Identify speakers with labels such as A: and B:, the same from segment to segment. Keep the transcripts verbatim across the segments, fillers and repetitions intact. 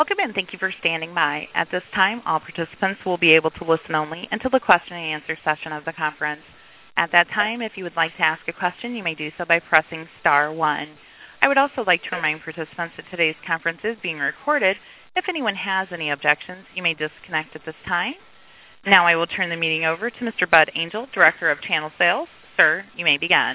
A: Welcome and thank you for standing by. At this time, all participants will be able to listen only until the question and answer session of the conference. At that time, if you would like to ask a question, you may do so by pressing star one. I would also like to remind participants that today's conference is being recorded. If anyone has any objections, you may disconnect at this time. Now I will turn the meeting over to Mister Bud Angel, Director of Channel Sales. Sir, you may begin.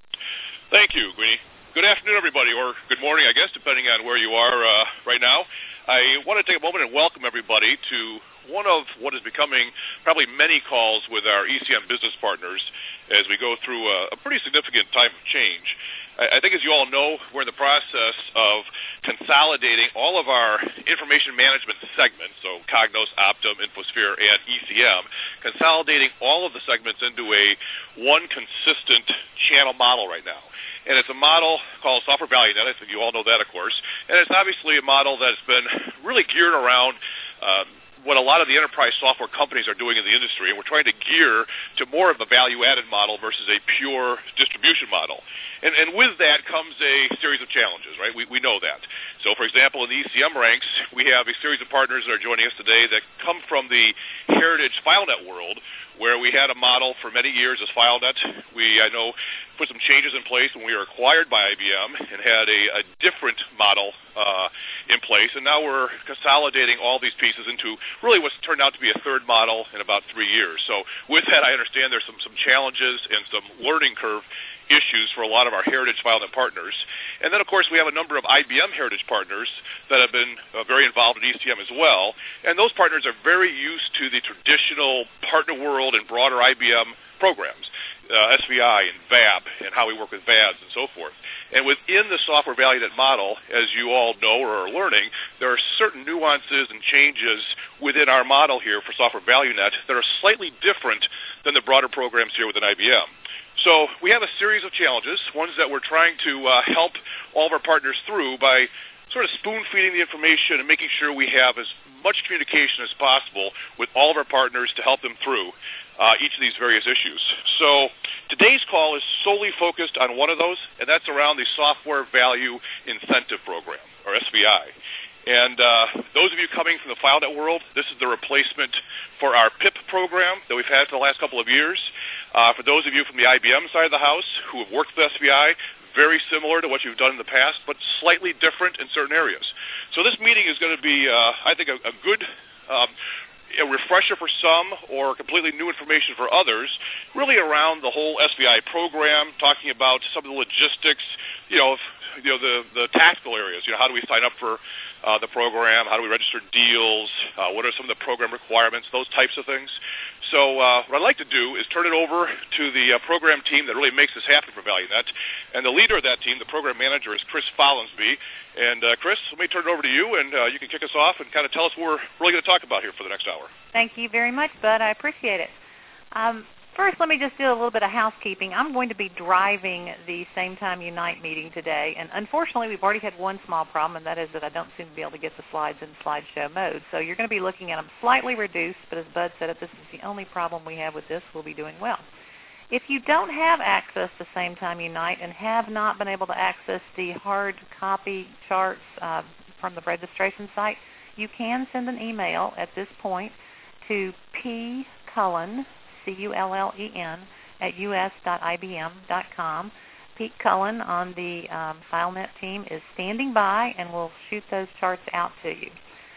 B: Thank you, Greenie. Good afternoon, everybody, or good morning, I guess, depending on where you are uh, right now. I want to take a moment and welcome everybody to one of what is becoming probably many calls with our E C M business partners as we go through a, a pretty significant time of change. I, I think, as you all know, we're in the process of consolidating all of our information management segments, so Cognos, Optum, Infosphere, and E C M, consolidating all of the segments into a one consistent channel model right now. And it's a model called Software Value Net. I think you all know that, of course. And it's obviously a model that's been really geared around um, what a lot of the enterprise software companies are doing in the industry. And we're trying to gear to more of a value-added model versus a pure distribution model. And, and with that comes a series of challenges, right? We, we know that. So, for example, in the E C M ranks, we have a series of partners that are joining us today that come from the heritage FileNet world, where we had a model for many years as FileNet. We, I know, put some changes in place when we were acquired by I B M and had a, a different model uh, in place. And now we're consolidating all these pieces into really what's turned out to be a third model in about three years. So with that, I understand there's some, some challenges and some learning curve issues for a lot of our heritage FileNet partners. And then, of course, we have a number of I B M heritage partners that have been uh, very involved in E C M as well. And those partners are very used to the traditional partner world and broader I B M programs, uh, S V I and V A B, and how we work with V A Ds and so forth. And within the Software Value Net model, as you all know or are learning, there are certain nuances and changes within our model here for Software Value Net that are slightly different than the broader programs here within I B M. So we have a series of challenges, ones that we're trying to uh, help all of our partners through by sort of spoon-feeding the information and making sure we have as much communication as possible with all of our partners to help them through uh, each of these various issues. So today's call is solely focused on one of those, and that's around the Software Value Incentive Program, or S V I. And uh, those of you coming from the FileNet world, this is the replacement for our P I P program that we've had for the last couple of years. Uh, for those of you from the I B M side of the house who have worked with S V I, very similar to what you've done in the past, but slightly different in certain areas. So this meeting is going to be, uh, I think, a, a good um, a refresher for some or completely new information for others, really around the whole S V I program, talking about some of the logistics, you know, if, you know the, the tactical areas. You know, how do we sign up for uh, the program? How do we register deals? Uh, what are some of the program requirements? Those types of things. So uh, what I'd like to do is turn it over to the uh, program team that really makes this happen for ValueNet. And the leader of that team, the program manager, is Chris Follansbee. And uh, Chris, let me turn it over to you, and uh, you can kick us off and kind of tell us what we're really going to talk about here for the next hour.
C: Thank you very much, Bud. I appreciate it. Um, First, let me just do a little bit of housekeeping. I'm going to be driving the Same Time Unite meeting today, and unfortunately we've already had one small problem, and that is that I don't seem to be able to get the slides in slideshow mode. So you're going to be looking at them slightly reduced, but as Bud said, if this is the only problem we have with this, we'll be doing well. If you don't have access to Same Time Unite and have not been able to access the hard copy charts uh, from the registration site, you can send an email at this point to p cullen, C U L L E N, at u s dot i b m dot com. Pete Cullen on the um, FileNet team is standing by and will shoot those charts out to you.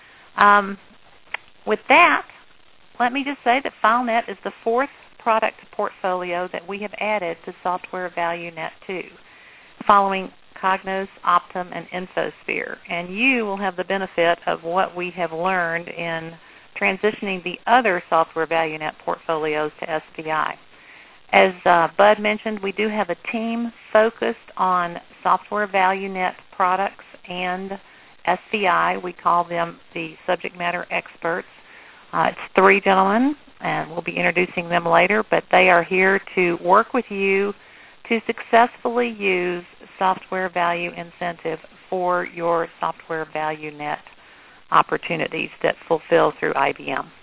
C: Um, with that, let me just say that FileNet is the fourth product portfolio that we have added to Software Value Net two, following Cognos, Optum, and Infosphere. And you will have the benefit of what we have learned in transitioning the other Software Value Net portfolios to S V I. As uh, Bud mentioned, we do have a team focused on Software Value Net products and S V I. We call them the subject matter experts. Uh, it's three gentlemen, and we'll be introducing them later, but they are here to work with you to successfully use Software Value Incentive for your Software Value Net opportunities that fulfill through I B M.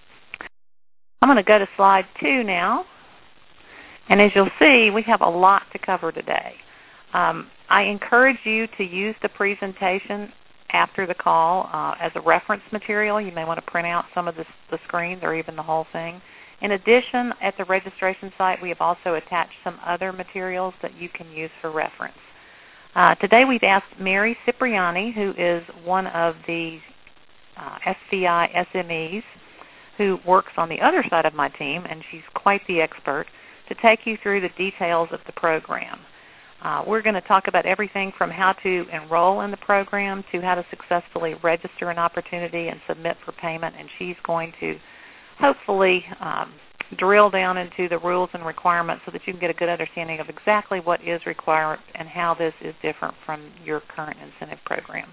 C: I'm going to go to slide two now. And as you'll see, we have a lot to cover today. Um, I encourage you to use the presentation after the call uh, as a reference material. You may want to print out some of the, the screens or even the whole thing. In addition, at the registration site, we have also attached some other materials that you can use for reference. Uh, today we've asked Mary Cipriani, who is one of the uh, S C I S M Es, who works on the other side of my team, and she's quite the expert, to take you through the details of the program. Uh, we're going to talk about everything from how to enroll in the program to how to successfully register an opportunity and submit for payment, and she's going to hopefully um, drill down into the rules and requirements so that you can get a good understanding of exactly what is required and how this is different from your current incentive program.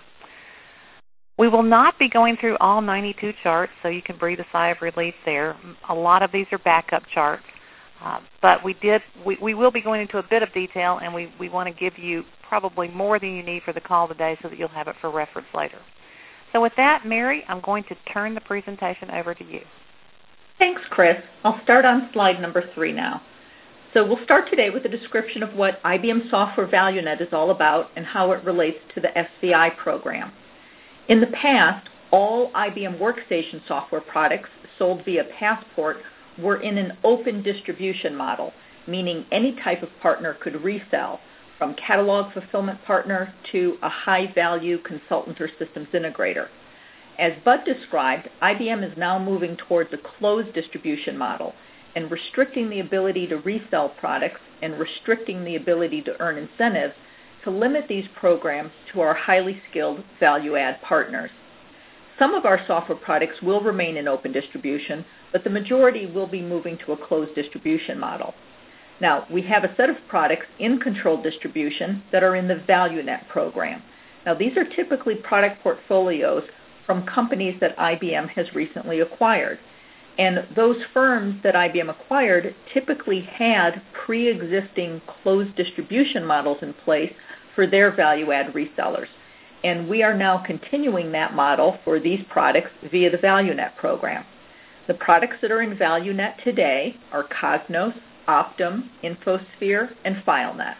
C: We will not be going through all ninety-two charts, so you can breathe a sigh of relief there. A lot of these are backup charts, uh, but we did we, we will be going into a bit of detail, and we, we want to give you probably more than you need for the call today so that you'll have it for reference later. So with that, Mary, I'm going to turn the presentation over to you.
D: Thanks, Chris. I'll start on slide number three now. So we'll start today with a description of what I B M Software ValueNet is all about and how it relates to the S C I program. In the past, all I B M Workstation software products sold via Passport were in an open distribution model, meaning any type of partner could resell, from catalog fulfillment partner to a high-value consultant or systems integrator. As Bud described, I B M is now moving towards a closed distribution model and restricting the ability to resell products and restricting the ability to earn incentives to limit these programs to our highly skilled value-add partners. Some of our software products will remain in open distribution, but the majority will be moving to a closed distribution model. Now, we have a set of products in controlled distribution that are in the ValueNet program. Now, these are typically product portfolios from companies that I B M has recently acquired. And those firms that I B M acquired typically had pre-existing closed distribution models in place for their value-add resellers. And we are now continuing that model for these products via the ValueNet program. The products that are in ValueNet today are Cognos, Optum, Infosphere, and FileNet.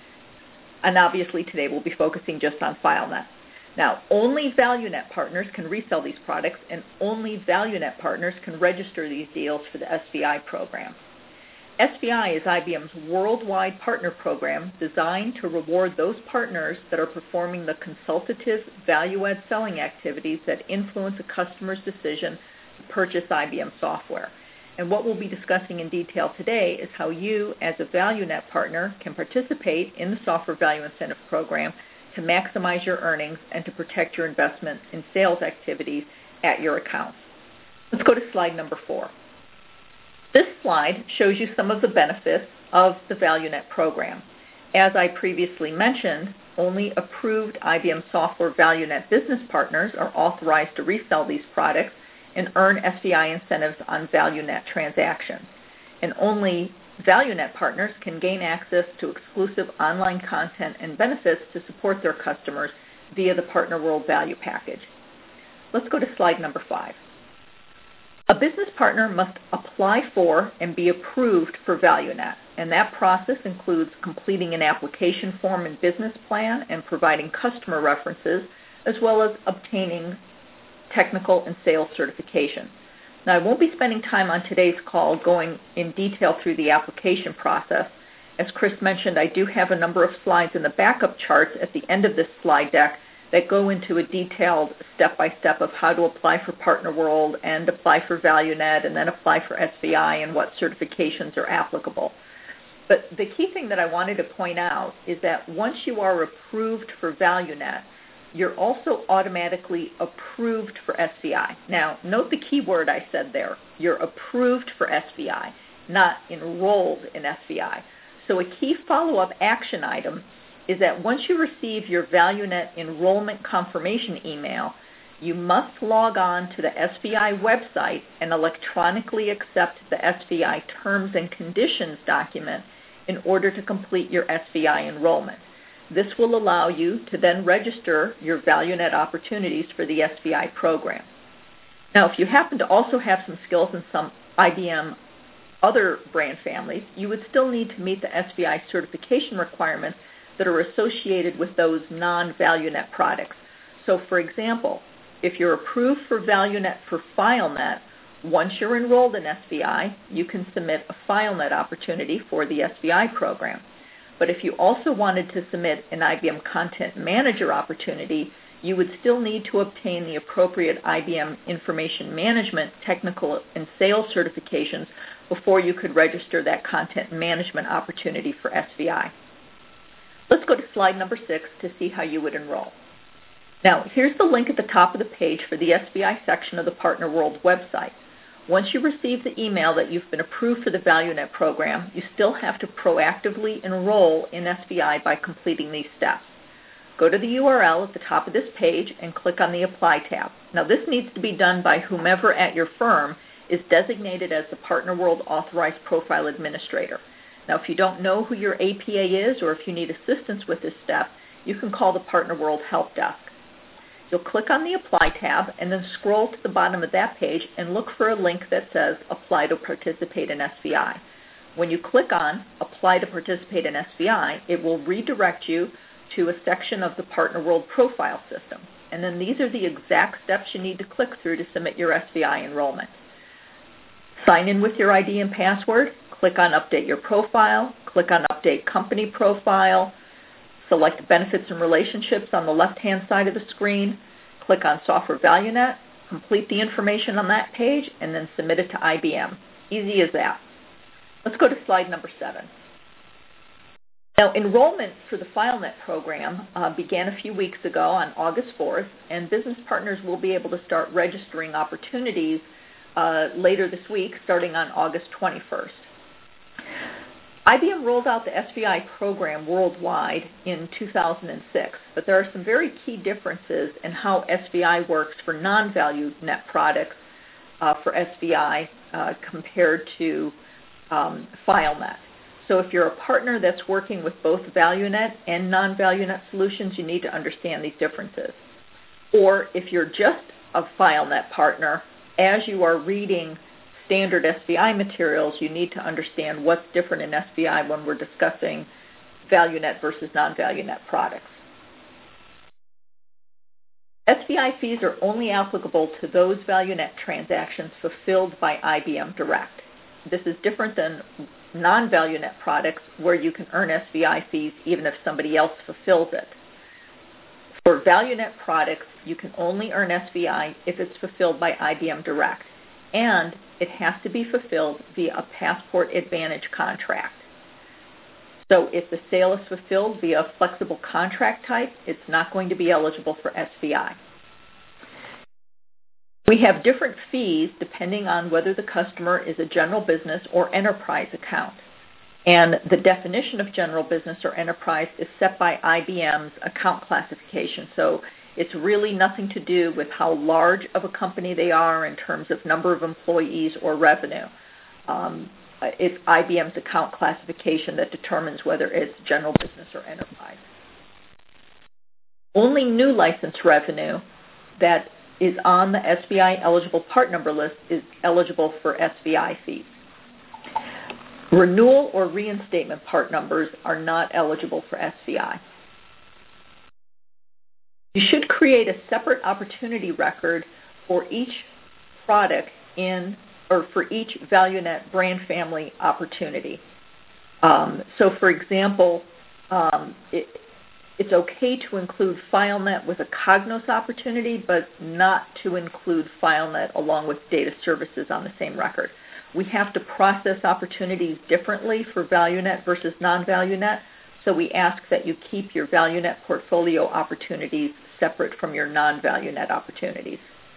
D: And obviously today we'll be focusing just on FileNet. Now, only ValueNet partners can resell these products, and only ValueNet partners can register these deals for the S V I program. S V I is I B M's worldwide partner program designed to reward those partners that are performing the consultative value-add selling activities that influence a customer's decision to purchase I B M software. And what we'll be discussing in detail today is how you, as a ValueNet partner, can participate in the Software Value Incentive Program to maximize your earnings and to protect your investment in sales activities at your accounts. Let's go to slide number four. This slide shows you some of the benefits of the ValueNet program. As I previously mentioned, only approved I B M Software ValueNet business partners are authorized to resell these products and earn S V I incentives on ValueNet transactions. And only ValueNet partners can gain access to exclusive online content and benefits to support their customers via the Partner World Value Package. Let's go to slide number five. A business partner must apply for and be approved for ValueNet, and that process includes completing an application form and business plan and providing customer references, as well as obtaining technical and sales certification. Now, I won't be spending time on today's call going in detail through the application process. As Chris mentioned, I do have a number of slides in the backup charts at the end of this slide deck that go into a detailed step-by-step of how to apply for Partner World and apply for ValueNet and then apply for S V I and what certifications are applicable. But the key thing that I wanted to point out is that once you are approved for ValueNet, you're also automatically approved for S V I. Now, note the key word I said there. You're approved for S V I, not enrolled in S V I. So a key follow-up action item is that once you receive your ValueNet enrollment confirmation email, you must log on to the S V I website and electronically accept the S V I terms and conditions document in order to complete your S V I enrollment. This will allow you to then register your ValueNet opportunities for the S V I program. Now, if you happen to also have some skills in some I B M other brand families, you would still need to meet the S V I certification requirements that are associated with those non-ValueNet products. So for example, if you're approved for ValueNet for FileNet, once you're enrolled in S V I, you can submit a FileNet opportunity for the S V I program. But if you also wanted to submit an I B M Content Manager opportunity, you would still need to obtain the appropriate I B M Information Management technical and sales certifications before you could register that content management opportunity for S V I. Let's go to slide number six to see how you would enroll. Now, here's the link at the top of the page for the S V I section of the Partner World website. Once you receive the email that you've been approved for the ValueNet program, you still have to proactively enroll in S V I by completing these steps. Go to the U R L at the top of this page and click on the Apply tab. Now, this needs to be done by whomever at your firm is designated as the Partner World Authorized Profile Administrator. Now, if you don't know who your A P A is or if you need assistance with this step, you can call the Partner World Help Desk. You'll click on the Apply tab and then scroll to the bottom of that page and look for a link that says Apply to Participate in S V I. When you click on Apply to Participate in S V I, it will redirect you to a section of the Partner World Profile System. And then these are the exact steps you need to click through to submit your S V I enrollment. Sign in with your I D and password, click on Update Your Profile, click on Update Company Profile, select Benefits and Relationships on the left-hand side of the screen, click on Software ValueNet, complete the information on that page, and then submit it to I B M. Easy as that. Let's go to slide number seven. Now, enrollment for the FileNet program uh, began a few weeks ago on August fourth, and business partners will be able to start registering opportunities uh, later this week, starting on August twenty-first. I B M rolled out the S V I program worldwide in two thousand six, but there are some very key differences in how S V I works for non-ValueNet products uh, for S V I uh, compared to um, FileNet. So if you're a partner that's working with both ValueNet and non-ValueNet solutions, you need to understand these differences. Or if you're just a FileNet partner, as you are reading standard S V I materials, you need to understand what's different in S V I when we're discussing ValueNet versus non-ValueNet products. S V I fees are only applicable to those ValueNet transactions fulfilled by I B M Direct. This is different than non-ValueNet products where you can earn S V I fees even if somebody else fulfills it. For ValueNet products, you can only earn S V I if it's fulfilled by I B M Direct, and it has to be fulfilled via a Passport Advantage contract. So if the sale is fulfilled via a flexible contract type, it's not going to be eligible for S V I. We have different fees depending on whether the customer is a general business or enterprise account. And the definition of general business or enterprise is set by I B M's account classification. So it's really nothing to do with how large of a company they are in terms of number of employees or revenue. Um, it's I B M's account classification that determines whether it's general business or enterprise. Only new license revenue that is on the S V I eligible part number list is eligible for S V I fees. Renewal or reinstatement part numbers are not eligible for S V I. You should create a separate opportunity record for each product in, or for each ValueNet brand family opportunity. Um, so for example, um, it, it's okay to include FileNet with a Cognos opportunity, but not to include FileNet along with data services on the same record. We have to process opportunities differently for ValueNet versus non-ValueNet, so we ask that you keep your ValueNet portfolio opportunities separate from your non-ValueNet opportunities.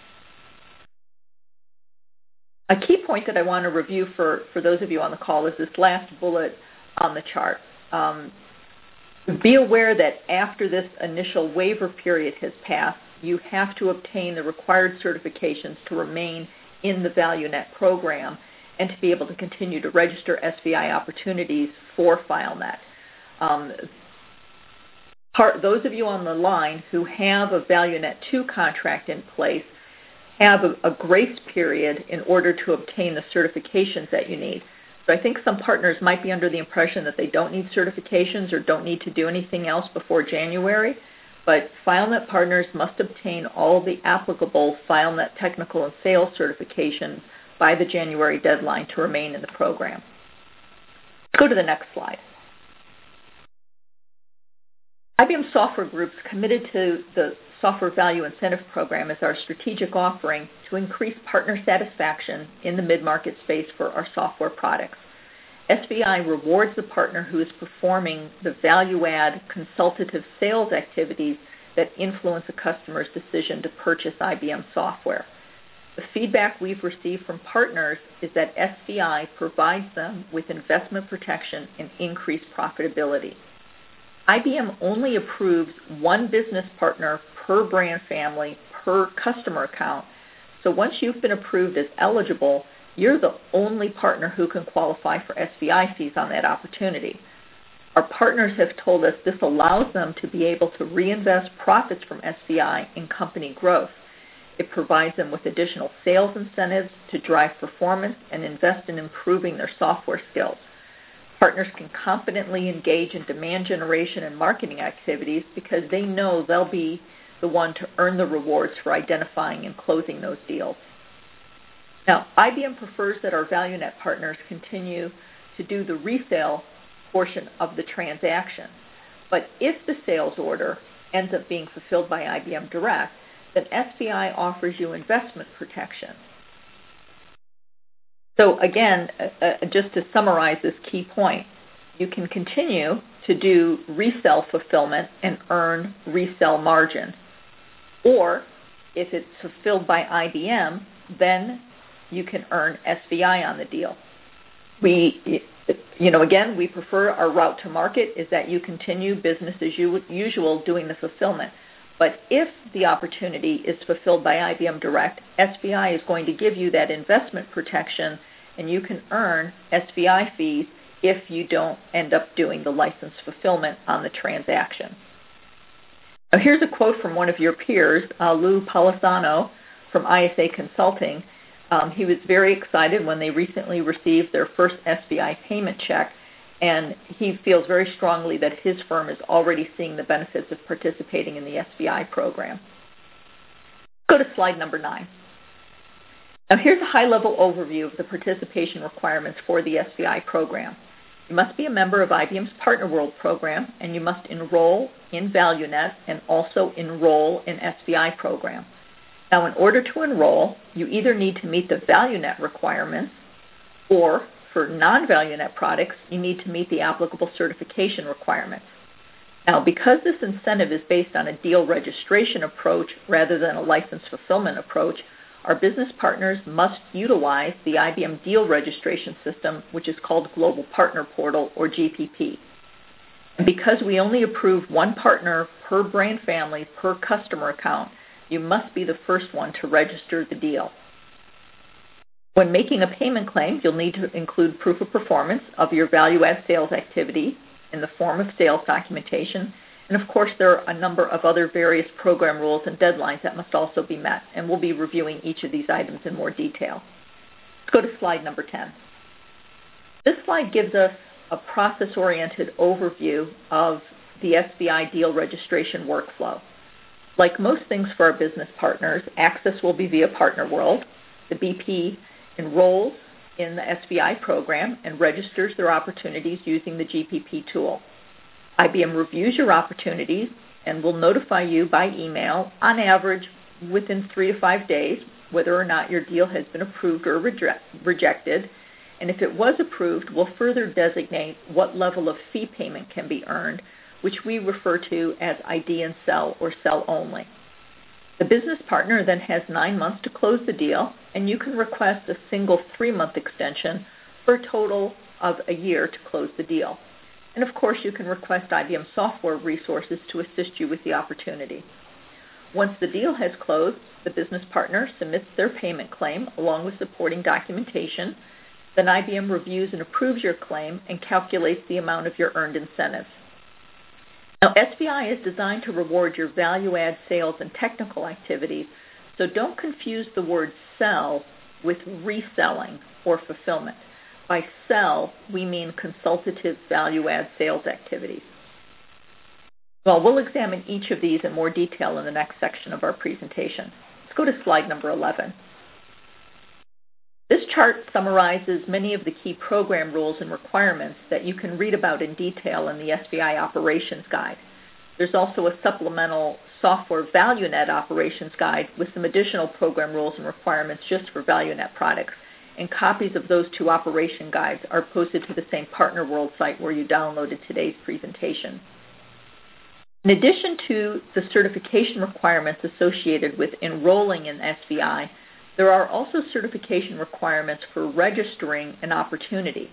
D: A key point that I want to review for, for those of you on the call is this last bullet on the chart. Um, be aware that after this initial waiver period has passed, you have to obtain the required certifications to remain in the ValueNet program and to be able to continue to register S V I opportunities for FileNet. Um, part, those of you on the line who have a ValueNet two contract in place have a, a grace period in order to obtain the certifications that you need. So I think some partners might be under the impression that they don't need certifications or don't need to do anything else before January, but FileNet partners must obtain all of the applicable FileNet technical and sales certifications by the January deadline to remain in the program. Let's go to the next slide. I B M Software Group's committed to the Software Value Incentive Program as our strategic offering to increase partner satisfaction in the mid-market space for our software products. S V I rewards the partner who is performing the value-add consultative sales activities that influence a customer's decision to purchase I B M software. The feedback we've received from partners is that S V I provides them with investment protection and increased profitability. I B M only approves one business partner per brand family per customer account, so once you've been approved as eligible, you're the only partner who can qualify for S V I fees on that opportunity. Our partners have told us this allows them to be able to reinvest profits from S V I in company growth. It provides them with additional sales incentives to drive performance and invest in improving their software skills. Partners can confidently engage in demand generation and marketing activities because they know they'll be the one to earn the rewards for identifying and closing those deals. Now, I B M prefers that our ValueNet partners continue to do the resale portion of the transaction. But if the sales order ends up being fulfilled by I B M Direct, then S V I offers you investment protection. So again, uh, uh, just to summarize this key point, you can continue to do resell fulfillment and earn resell margin. Or if it's fulfilled by I B M, then you can earn S V I on the deal. We, you know, again, we prefer our route to market is that you continue business as usual doing the fulfillment. But if the opportunity is fulfilled by I B M Direct, S V I is going to give you that investment protection, and you can earn S V I fees if you don't end up doing the license fulfillment on the transaction. Now, here's a quote from one of your peers, uh, Lou Palisano from I S A Consulting. Um, he was very excited when they recently received their first S V I payment check, and he feels very strongly that his firm is already seeing the benefits of participating in the S V I program. Go to slide number nine. Now, here's a high-level overview of the participation requirements for the S V I program. You must be a member of I B M's Partner World program, and you must enroll in ValueNet and also enroll in S V I program. Now, in order to enroll, you either need to meet the ValueNet requirements, or for non-ValueNet products, you need to meet the applicable certification requirements. Now, because this incentive is based on a deal registration approach rather than a license fulfillment approach, our business partners must utilize the I B M deal registration system, which is called Global Partner Portal, or G P P. And because we only approve one partner per brand family per customer account, you must be the first one to register the deal. When making a payment claim, you'll need to include proof of performance of your value-add sales activity in the form of sales documentation. And of course, there are a number of other various program rules and deadlines that must also be met, and we'll be reviewing each of these items in more detail. Let's go to slide number ten. This slide gives us a process-oriented overview of the S V I deal registration workflow. Like most things for our business partners, access will be via Partner World. The B P enrolls in the S V I program and registers their opportunities using the G P P tool. I B M reviews your opportunities and will notify you by email, on average within three to five days, whether or not your deal has been approved or reject, rejected. And if it was approved, we'll further designate what level of fee payment can be earned, which we refer to as I D and sell or sell only. The business partner then has nine months to close the deal, and you can request a single three-month extension for a total of a year to close the deal. And of course, you can request I B M software resources to assist you with the opportunity. Once the deal has closed, the business partner submits their payment claim along with supporting documentation. Then I B M reviews and approves your claim and calculates the amount of your earned incentive. Now, S V I is designed to reward your value-add sales and technical activities, so don't confuse the word sell with reselling or fulfillment. By sell, we mean consultative value-add sales activities. Well, we'll examine each of these in more detail in the next section of our presentation. Let's go to slide number eleven. This chart summarizes many of the key program rules and requirements that you can read about in detail in the S V I Operations Guide. There's also a supplemental Software ValueNet Operations Guide with some additional program rules and requirements just for ValueNet products. And copies of those two operation guides are posted to the same Partner World site where you downloaded today's presentation. In addition to the certification requirements associated with enrolling in S V I, there are also certification requirements for registering an opportunity.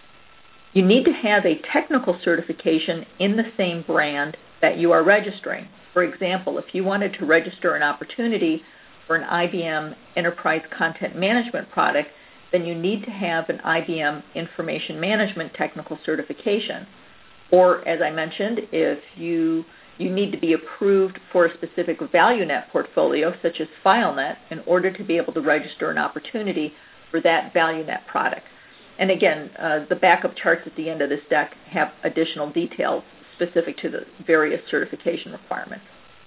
D: You need to have a technical certification in the same brand that you are registering. For example, if you wanted to register an opportunity for an I B M Enterprise Content Management product, then you need to have an I B M Information Management Technical Certification. Or, as I mentioned, if you you need to be approved for a specific ValueNet portfolio, such as FileNet, in order to be able to register an opportunity for that ValueNet product. And again, uh, the backup charts at the end of this deck have additional details specific to the various certification requirements.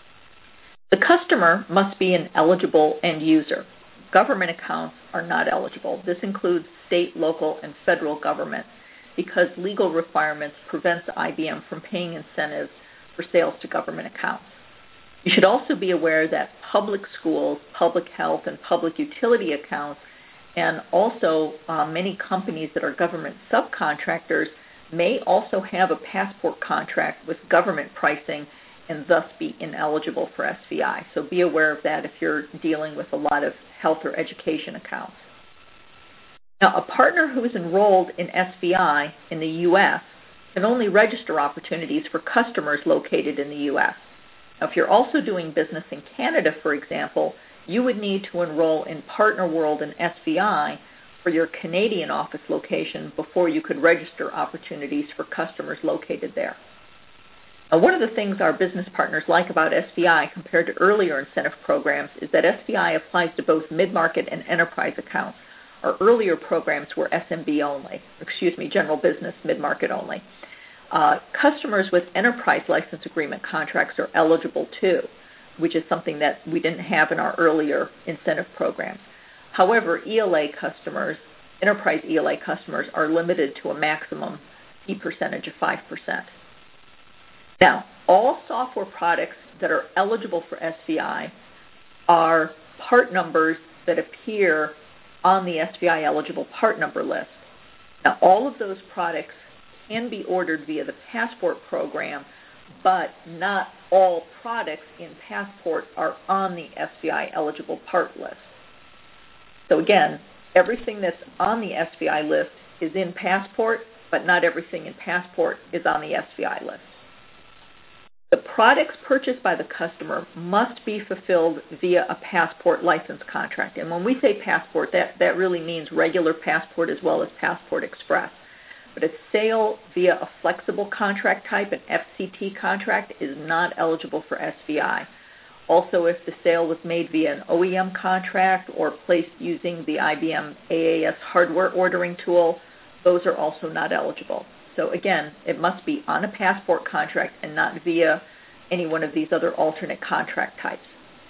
D: The customer must be an eligible end user. Government accounts are not eligible. This includes state, local, and federal government because legal requirements prevent I B M from paying incentives for sales to government accounts. You should also be aware that public schools, public health, and public utility accounts, and also uh, many companies that are government subcontractors may also have a passport contract with government pricing and thus be ineligible for S V I. So be aware of that if you're dealing with a lot of health or education accounts. Now, a partner who is enrolled in S V I in the U S can only register opportunities for customers located in the U S. Now, if you're also doing business in Canada, for example, you would need to enroll in Partner World and S V I for your Canadian office location before you could register opportunities for customers located there. Now, one of the things our business partners like about S V I compared to earlier incentive programs is that S V I applies to both mid-market and enterprise accounts. Our earlier programs were S M B only, excuse me, general business, mid-market only. Uh, customers with enterprise license agreement contracts are eligible too, which is something that we didn't have in our earlier incentive programs. However, E L A customers, enterprise E L A customers, are limited to a maximum fee percentage of five percent. Now, all software products that are eligible for S V I are part numbers that appear on the S V I eligible part number list. Now, all of those products can be ordered via the Passport program, but not all products in Passport are on the S V I eligible part list. So again, everything that's on the S V I list is in Passport, but not everything in Passport is on the S V I list. The products purchased by the customer must be fulfilled via a Passport license contract. And when we say Passport, that, that really means regular Passport as well as Passport Express. But a sale via a flexible contract type, an F C T contract, is not eligible for S V I. Also, if the sale was made via an O E M contract or placed using the I B M A A S hardware ordering tool, those are also not eligible. So again, it must be on a Passport contract and not via any one of these other alternate contract types.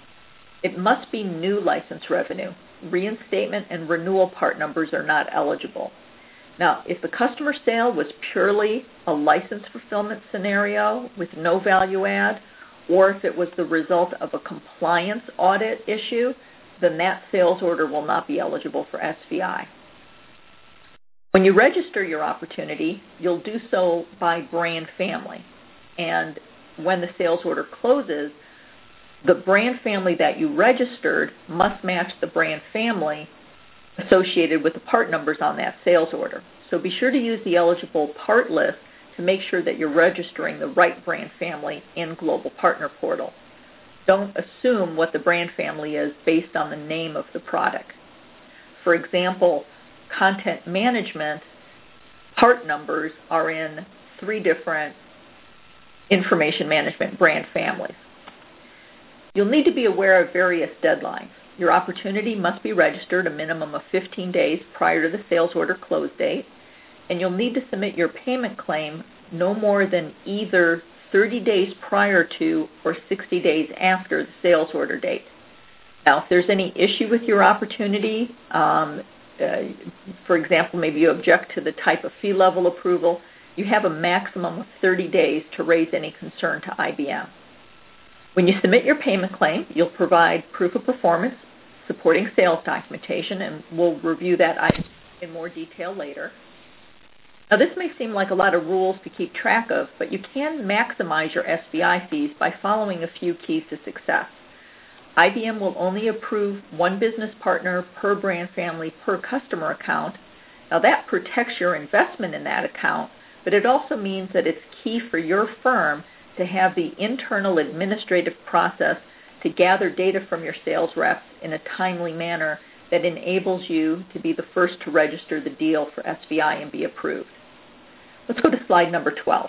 D: It must be new license revenue. Reinstatement and renewal part numbers are not eligible. Now, if the customer sale was purely a license fulfillment scenario with no value add, or if it was the result of a compliance audit issue, then that sales order will not be eligible for S V I. When you register your opportunity, you'll do so by brand family. And when the sales order closes, the brand family that you registered must match the brand family associated with the part numbers on that sales order. So be sure to use the eligible part list to make sure that you're registering the right brand family in Global Partner Portal. Don't assume what the brand family is based on the name of the product. For example, content management part numbers are in three different information management brand families. You'll need to be aware of various deadlines. Your opportunity must be registered a minimum of fifteen days prior to the sales order close date, and you'll need to submit your payment claim no more than either thirty days prior to or sixty days after the sales order date. Now, if there's any issue with your opportunity, um, uh, for example, maybe you object to the type of fee level approval, you have a maximum of thirty days to raise any concern to I B M. When you submit your payment claim, you'll provide proof of performance supporting sales documentation, and we'll review that item in more detail later. Now, this may seem like a lot of rules to keep track of, but you can maximize your S V I fees by following a few keys to success. I B M will only approve one business partner per brand family per customer account. Now, that protects your investment in that account, but it also means that it's key for your firm to have the internal administrative process to gather data from your sales reps in a timely manner that enables you to be the first to register the deal for S V I and be approved. Let's go to slide number twelve.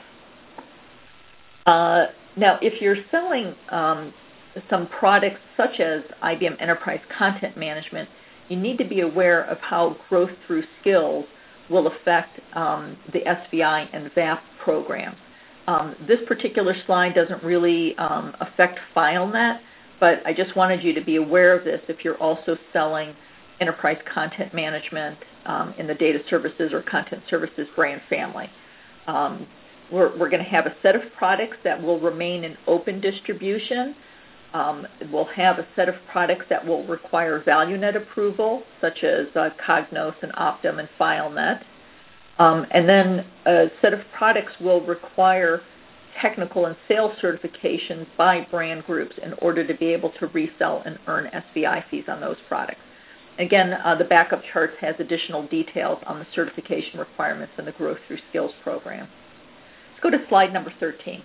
D: Uh, now, if you're selling um, some products such as I B M Enterprise Content Management, you need to be aware of how growth through skills will affect um, the S V I and V A P programs. Um, this particular slide doesn't really um, affect FileNet, but I just wanted you to be aware of this if you're also selling Enterprise Content Management um, in the Data Services or Content Services brand family. Um, we're we're going to have a set of products that will remain in open distribution. Um, we'll have a set of products that will require ValueNet approval, such as uh, Cognos and Optum and FileNet. Um, and then a set of products will require technical and sales certifications by brand groups in order to be able to resell and earn S V I fees on those products. Again, uh, the backup charts has additional details on the certification requirements in the Growth Through Skills program. Let's go to slide number thirteen.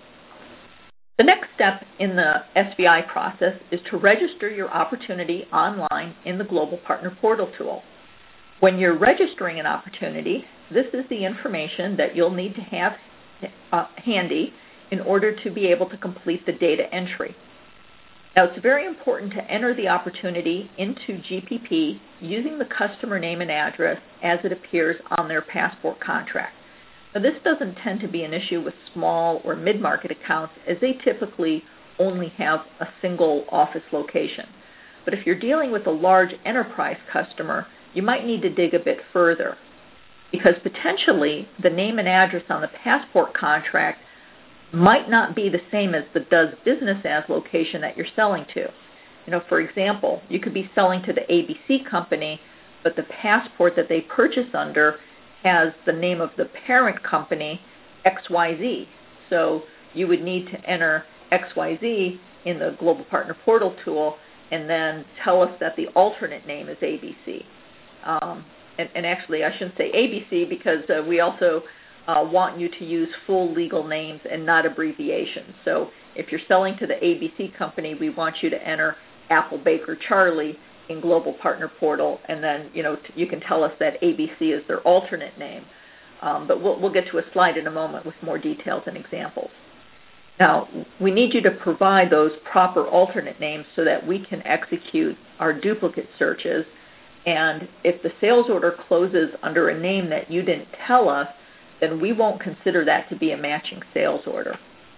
D: The next step in the S V I process is to register your opportunity online in the Global Partner Portal tool. When you're registering an opportunity, this is the information that you'll need to have uh, handy in order to be able to complete the data entry. Now, it's very important to enter the opportunity into G P P using the customer name and address as it appears on their passport contract. Now, this doesn't tend to be an issue with small or mid-market accounts, as they typically only have a single office location. But if you're dealing with a large enterprise customer, you might need to dig a bit further, because potentially the name and address on the passport contract might not be the same as the does business as location that you're selling to. You know, for example, you could be selling to the A B C company, but the passport that they purchase under has the name of the parent company, X Y Z. So you would need to enter X Y Z in the Global Partner Portal tool and then tell us that the alternate name is A B C. Um, and, and actually, I shouldn't say A B C because uh, we also uh, want you to use full legal names and not abbreviations. So if you're selling to the A B C company, we want you to enter Apple Baker Charlie in Global Partner Portal, and then you know t- you can tell us that A B C is their alternate name. Um, but we'll, we'll get to a slide in a moment with more details and examples. Now, we need you to provide those proper alternate names so that we can execute our duplicate searches. And if the sales order closes under a name that you didn't tell us, then we won't consider that to be a matching sales order.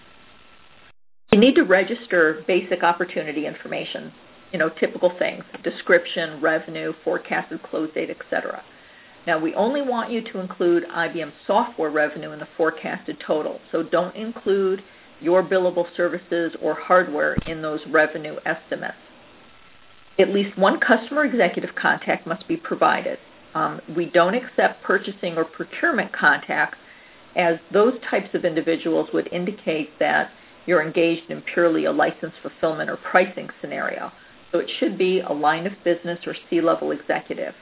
D: You need to register basic opportunity information, you know, typical things, description, revenue, forecasted close date, et cetera. Now, we only want you to include I B M software revenue in the forecasted total, so don't include your billable services or hardware in those revenue estimates. At least one customer executive contact must be provided. Um, we don't accept purchasing or procurement contacts, as those types of individuals would indicate that you're engaged in purely a license fulfillment or pricing scenario. So it should be a line of business or C-level executive.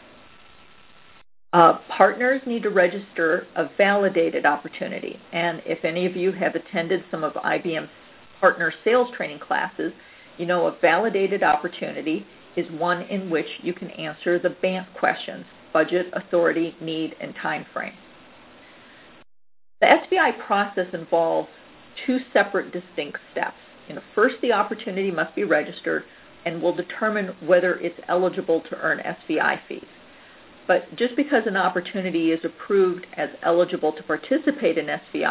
D: Uh, partners need to register a validated opportunity. And if any of you have attended some of I B M's partner sales training classes, you know a validated opportunity is one in which you can answer the B A M P questions: budget, authority, need, and time frame. The S V I process involves two separate distinct steps. You know, first, the opportunity must be registered and will determine whether it's eligible to earn S V I fees. But just because an opportunity is approved as eligible to participate in S V I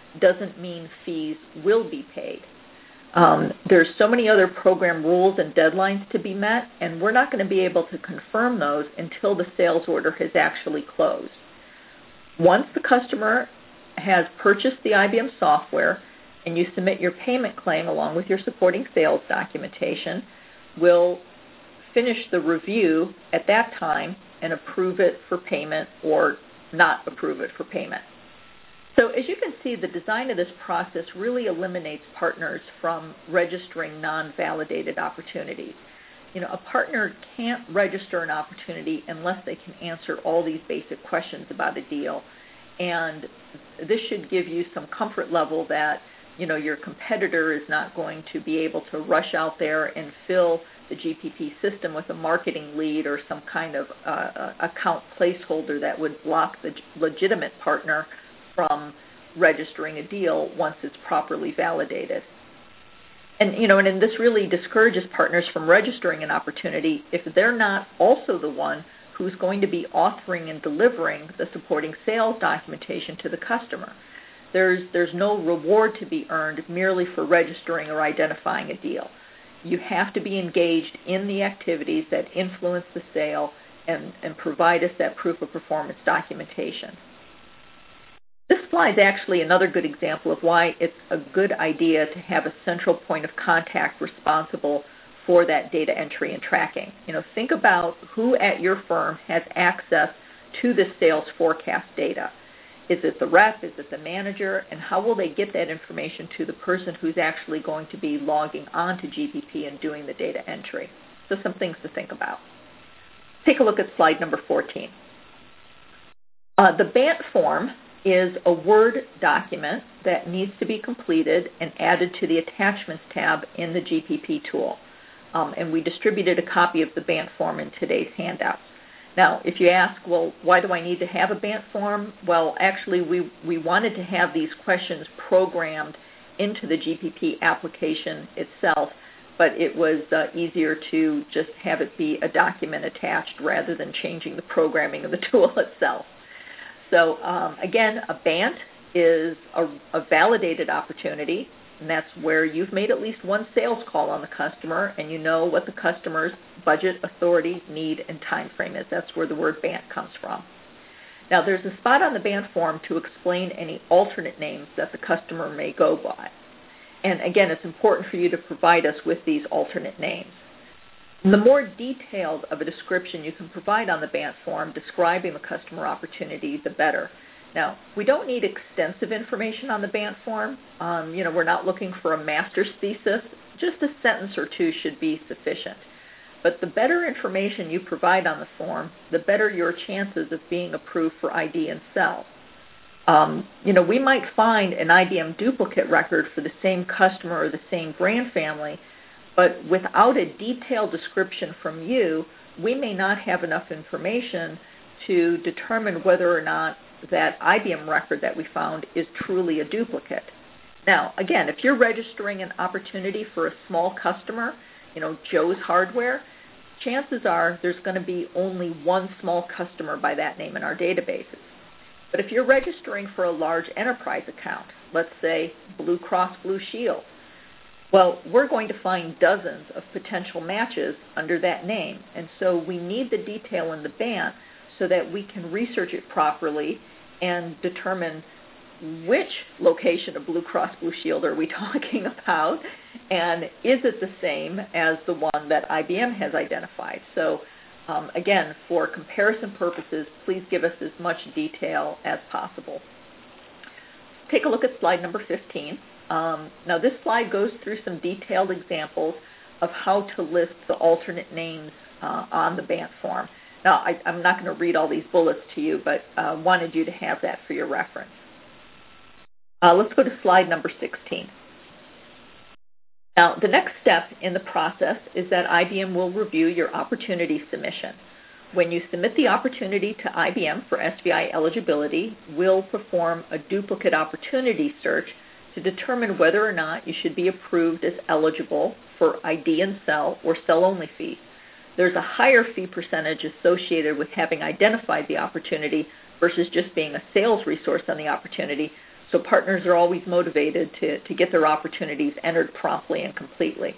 D: doesn't mean fees will be paid. Um, there's so many other program rules and deadlines to be met, and we're not going to be able to confirm those until the sales order has actually closed. Once the customer has purchased the I B M software and you submit your payment claim along with your supporting sales documentation, we'll finish the review at that time and approve it for payment or not approve it for payment. So as you can see, the design of this process really eliminates partners from registering non-validated opportunities. You know, a partner can't register an opportunity unless they can answer all these basic questions about a deal. And this should give you some comfort level that, you know, your competitor is not going to be able to rush out there and fill the G P P system with a marketing lead or some kind of uh, account placeholder that would block the legitimate partner from registering a deal once it's properly validated. And, you know, and this really discourages partners from registering an opportunity if they're not also the one who's going to be authoring and delivering the supporting sales documentation to the customer. There's, there's no reward to be earned merely for registering or identifying a deal. You have to be engaged in the activities that influence the sale and, and provide us that proof of performance documentation. This slide is actually another good example of why it's a good idea to have a central point of contact responsible for that data entry and tracking. You know, think about who at your firm has access to this sales forecast data. Is it the rep? Is it the manager? And how will they get that information to the person who's actually going to be logging on to G P P and doing the data entry? So some things to think about. Take a look at slide number fourteen. Uh, the B A N T form is a Word document that needs to be completed and added to the Attachments tab in the G P P tool. Um, and we distributed a copy of the B A N T form in today's handouts. Now, if you ask, well, why do I need to have a B A N T form? Well, actually, we, we wanted to have these questions programmed into the G P P application itself, but it was uh, easier to just have it be a document attached rather than changing the programming of the tool itself. So, um, again, a B A N T is a, a validated opportunity, and that's where you've made at least one sales call on the customer and you know what the customer's budget, authority, need, and time frame is. That's where the word B A N T comes from. Now, there's a spot on the B A N T form to explain any alternate names that the customer may go by. And again, it's important for you to provide us with these alternate names. And the more detailed of a description you can provide on the B A N T form describing the customer opportunity, the better. Now, we don't need extensive information on the B A N T form. Um, you know, we're not looking for a master's thesis. Just a sentence or two should be sufficient. But the better information you provide on the form, the better your chances of being approved for I D and sell. Um, you know, we might find an I B M duplicate record for the same customer or the same brand family, but without a detailed description from you, we may not have enough information to determine whether or not that I B M record that we found is truly a duplicate. Now, again, if you're registering an opportunity for a small customer, you know, Joe's Hardware, chances are there's going to be only one small customer by that name in our databases. But if you're registering for a large enterprise account, let's say Blue Cross Blue Shield, well, we're going to find dozens of potential matches under that name. And so we need the detail in the B A N T so that we can research it properly and determine which location of Blue Cross Blue Shield are we talking about, and is it the same as the one that I B M has identified. So um, again, for comparison purposes, please give us as much detail as possible. Take a look at slide number fifteen. Um, now this slide goes through some detailed examples of how to list the alternate names uh, on the B A N T form. Now, I, I'm not going to read all these bullets to you, but uh, wanted you to have that for your reference. Uh, let's go to slide number sixteen. Now, the next step in the process is that I B M will review your opportunity submission. When you submit the opportunity to I B M for S V I eligibility, we'll perform a duplicate opportunity search to determine whether or not you should be approved as eligible for I D and sell or sell-only fees. There's a higher fee percentage associated with having identified the opportunity versus just being a sales resource on the opportunity, So partners are always motivated to, to get their opportunities entered promptly and completely.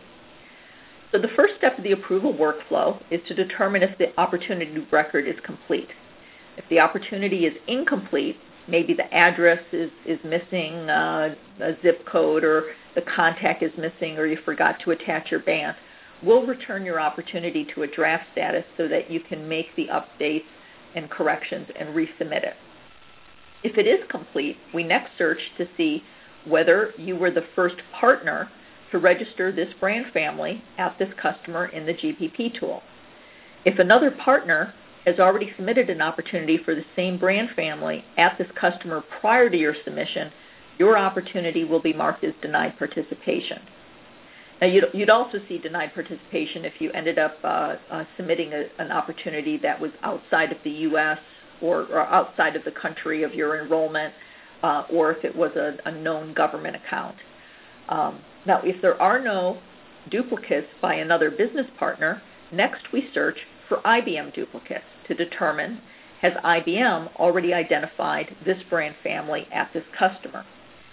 D: So the first step of the approval workflow is to determine if the opportunity record is complete. If the opportunity is incomplete, maybe the address is, is missing, uh, a zip code, or the contact is missing, or you forgot to attach your band, we'll return your opportunity to a draft status so that you can make the updates and corrections and resubmit it. If it is complete, we next search to see whether you were the first partner to register this brand family at this customer in the G P P tool. If another partner has already submitted an opportunity for the same brand family at this customer prior to your submission, your opportunity will be marked as denied participation. Now, you'd, you'd also see denied participation if you ended up uh, uh, submitting a, an opportunity that was outside of the U S or, or outside of the country of your enrollment, uh, or if it was a, a known government account. Um, now, if there are no duplicates by another business partner, next we search for I B M duplicates to determine, has I B M already identified this brand family at this customer?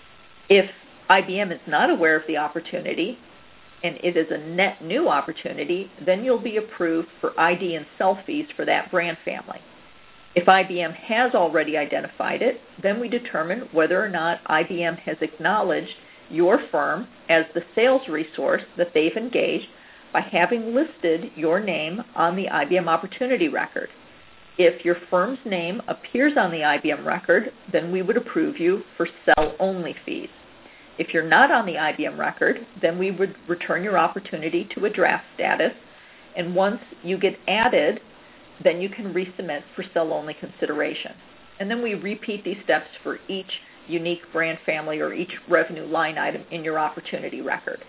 D: If I B M is not aware of the opportunity and it is a net new opportunity, then you'll be approved for I D and sell fees for that brand family. If I B M has already identified it, then we determine whether or not I B M has acknowledged your firm as the sales resource that they've engaged by having listed your name on the I B M opportunity record. If your firm's name appears on the I B M record, then we would approve you for sell-only fees. If you're not on the I B M record, then we would return your opportunity to a draft status, and once you get added, then you can resubmit for sell-only consideration. And then we repeat these steps for each unique brand family or each revenue line item in your opportunity record.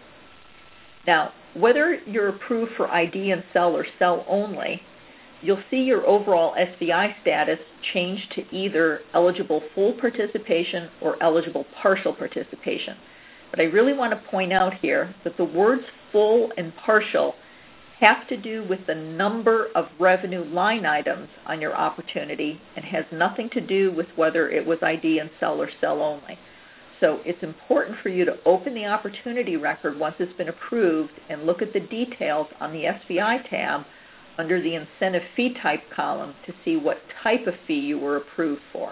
D: Now, whether you're approved for I D and sell or sell only, you'll see your overall S V I status change to either eligible full participation or eligible partial participation. But I really want to point out here that the words full and partial have to do with the number of revenue line items on your opportunity and has nothing to do with whether it was I D and sell or sell only. So it's important for you to open the opportunity record once it's been approved and look at the details on the S V I tab under the incentive fee type column to see what type of fee you were approved for.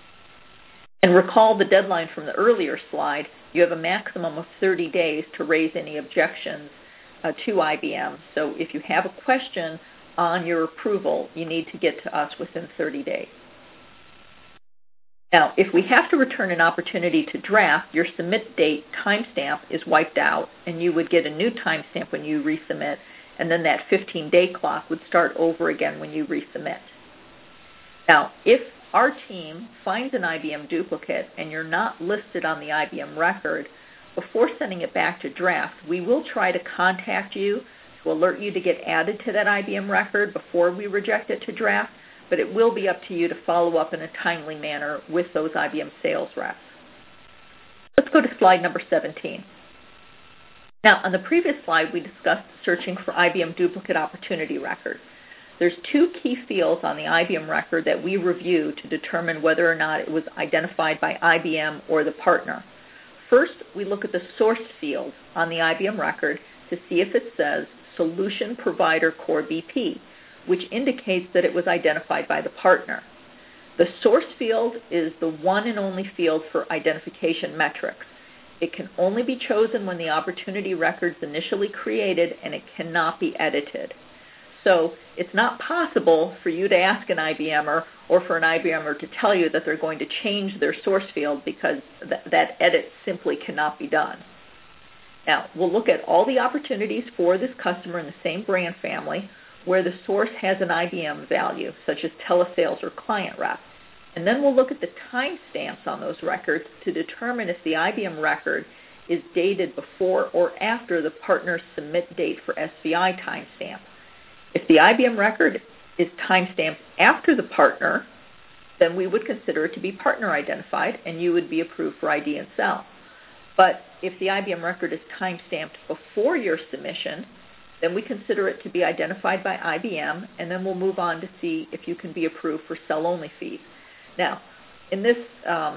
D: And recall the deadline from the earlier slide. You have a maximum of thirty days to raise any objections uh, to I B M. So if you have a question on your approval, you need to get to us within thirty days. Now, if we have to return an opportunity to draft, your submit date timestamp is wiped out, and you would get a new timestamp when you resubmit, and then that fifteen-day clock would start over again when you resubmit. Now, if our team finds an I B M duplicate and you're not listed on the I B M record, before sending it back to draft, we will try to contact you to alert you to get added to that I B M record before we reject it to draft, but it will be up to you to follow up in a timely manner with those I B M sales reps. Let's go to slide number seventeen. Now, on the previous slide, we discussed searching for I B M duplicate opportunity records. There's two key fields on the I B M record that we review to determine whether or not it was identified by I B M or the partner. First, we look at the source field on the I B M record to see if it says Solution Provider Core B P, which indicates that it was identified by the partner. The source field is the one and only field for identification metrics. It can only be chosen when the opportunity record is initially created, and it cannot be edited. So it's not possible for you to ask an I B M er or for an I B M er to tell you that they're going to change their source field because th- that edit simply cannot be done. Now, we'll look at all the opportunities for this customer in the same brand family where the source has an I B M value, such as telesales or client rep. And then we'll look at the timestamps on those records to determine if the I B M record is dated before or after the partner's submit date for S V I timestamp. If the I B M record is timestamped after the partner, then we would consider it to be partner identified, and you would be approved for I D and sell. But if the I B M record is timestamped before your submission, then we consider it to be identified by I B M, and then we'll move on to see if you can be approved for sell-only fees. Now, in this um,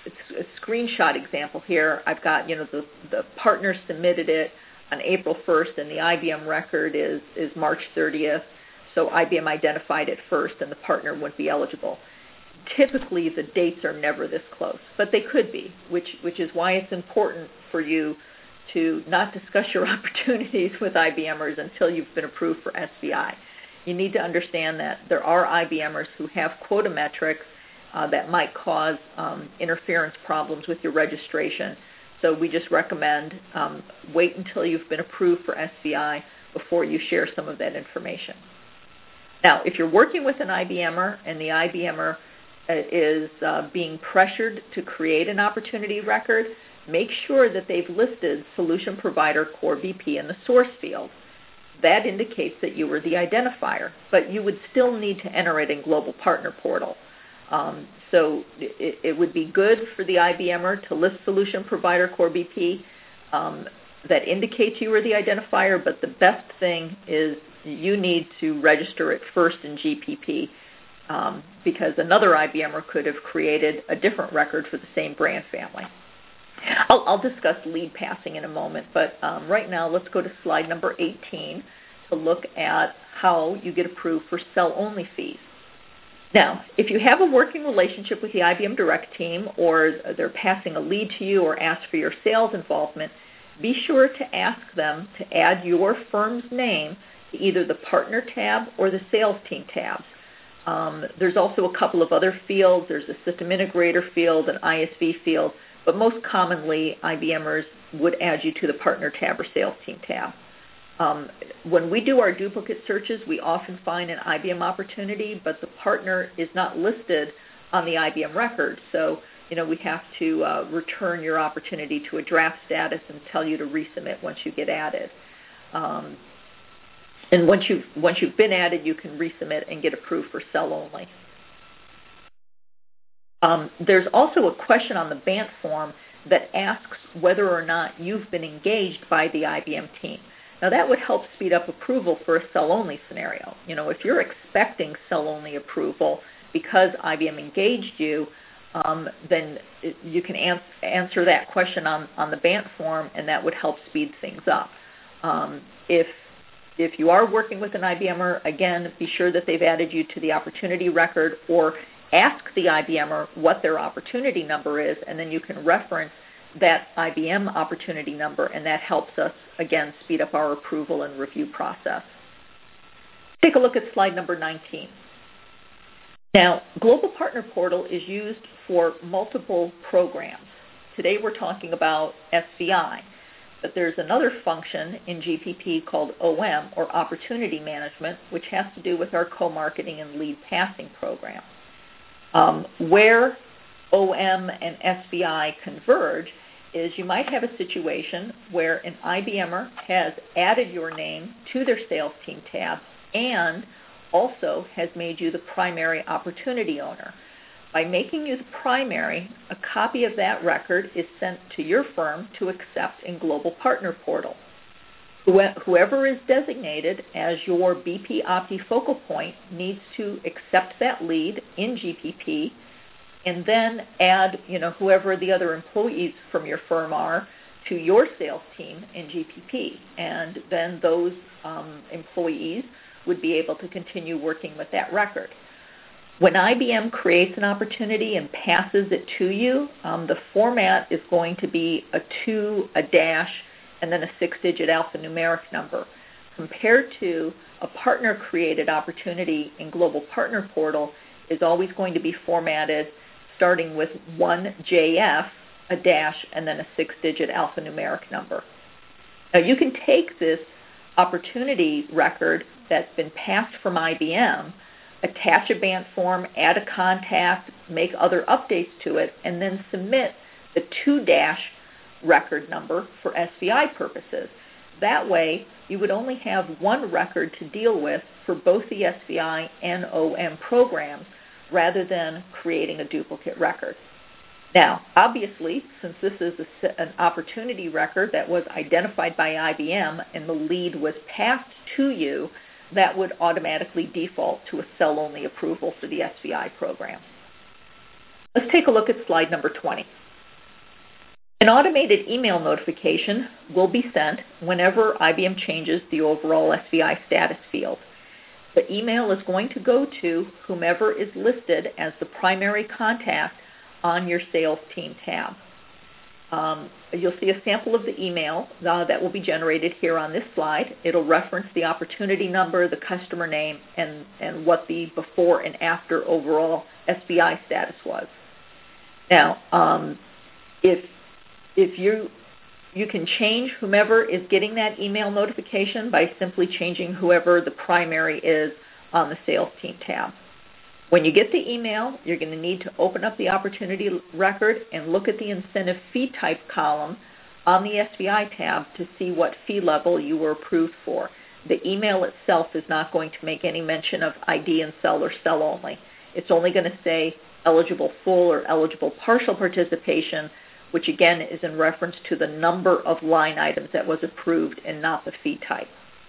D: a screenshot example here. I've got, you know, the, the partner submitted it on April first, and the I B M record is, is March thirtieth, so I B M identified it first, and the partner wouldn't be eligible. Typically, the dates are never this close, but they could be, which, which is why it's important for you to not discuss your opportunities with I B Mers until you've been approved for S V I. You need to understand that there are I B Mers who have quota metrics uh, that might cause um, interference problems with your registration. So we just recommend um, wait until you've been approved for S V I before you share some of that information. Now, if you're working with an I B Mer and the I B Mer is uh, being pressured to create an opportunity record, make sure that they've listed Solution Provider Core B P in the source field. That indicates that you were the identifier, but you would still need to enter it in Global Partner Portal. Um, so it, it would be good for the I B Mer to list Solution Provider Core B P um, that indicates you were the identifier, but the best thing is you need to register it first in G P P um, because another I B Mer could have created a different record for the same brand family. I'll, I'll discuss lead passing in a moment, but um, right now let's go to slide number eighteen to look at how you get approved for sell-only fees. Now, if you have a working relationship with the I B M Direct team, or they're passing a lead to you or ask for your sales involvement, be sure to ask them to add your firm's name to either the Partner tab or the Sales Team tabs. Um, there's also a couple of other fields. There's a System Integrator field, an I S V field, but most commonly, I B Mers would add you to the Partner tab or Sales Team tab. Um, when we do our duplicate searches, we often find an I B M opportunity, but the partner is not listed on the I B M record. So, you know, we have to uh, return your opportunity to a draft status and tell you to resubmit once you get added. Um, and once you've, once you've been added, you can resubmit and get approved for sell only. Um, there's also a question on the B A N T form that asks whether or not you've been engaged by the I B M team. Now, that would help speed up approval for a sell-only scenario. You know, if you're expecting sell-only approval because I B M engaged you, um, then it, you can ans answer that question on, on the B A N T form, and that would help speed things up. Um, if If you are working with an I B Mer, again, be sure that they've added you to the opportunity record, or ask the I B Mer what their opportunity number is, and then you can reference that I B M opportunity number, and that helps us, again, speed up our approval and review process. Take a look at slide number nineteen. Now, Global Partner Portal is used for multiple programs. Today we're talking about S V I, but there's another function in G P P called O M, or Opportunity Management, which has to do with our co-marketing and lead passing program. Um, where O M and S V I converge is you might have a situation where an I B Mer has added your name to their Sales Team tab and also has made you the primary opportunity owner. By making you the primary, a copy of that record is sent to your firm to accept in Global Partner Portal. Whoever is designated as your B P Opti focal point needs to accept that lead in G P P and then add, you know, whoever the other employees from your firm are to your sales team in G P P. And then those um, employees would be able to continue working with that record. When I B M creates an opportunity and passes it to you, um, the format is going to be a two, a dash, and then a six-digit alphanumeric number, compared to a partner-created opportunity in Global Partner Portal is always going to be formatted starting with one J F, a dash, and then a six-digit alphanumeric number. Now, you can take this opportunity record that's been passed from I B M, attach a B A N T form, add a contact, make other updates to it, and then submit the two-dash record number for S V I purposes. That way, you would only have one record to deal with for both the S V I and O M programs, rather than creating a duplicate record. Now, obviously, since this is a, an opportunity record that was identified by I B M and the lead was passed to you, that would automatically default to a sell-only approval for the S V I program. Let's take a look at slide number twenty. An automated email notification will be sent whenever I B M changes the overall S V I status field. The email is going to go to whomever is listed as the primary contact on your sales team tab. Um, you'll see a sample of the email uh, that will be generated here on this slide. It'll reference the opportunity number, the customer name, and, and what the before and after overall S V I status was. Now, um, if, if you, you can change whomever is getting that email notification by simply changing whoever the primary is on the sales team tab. When you get the email, you're going to need to open up the opportunity record and look at the incentive fee type column on the S V I tab to see what fee level you were approved for. The email itself is not going to make any mention of I D and sell or sell only. It's only going to say eligible full or eligible partial participation, which again is in reference to the number of line items that was approved and not the fee type.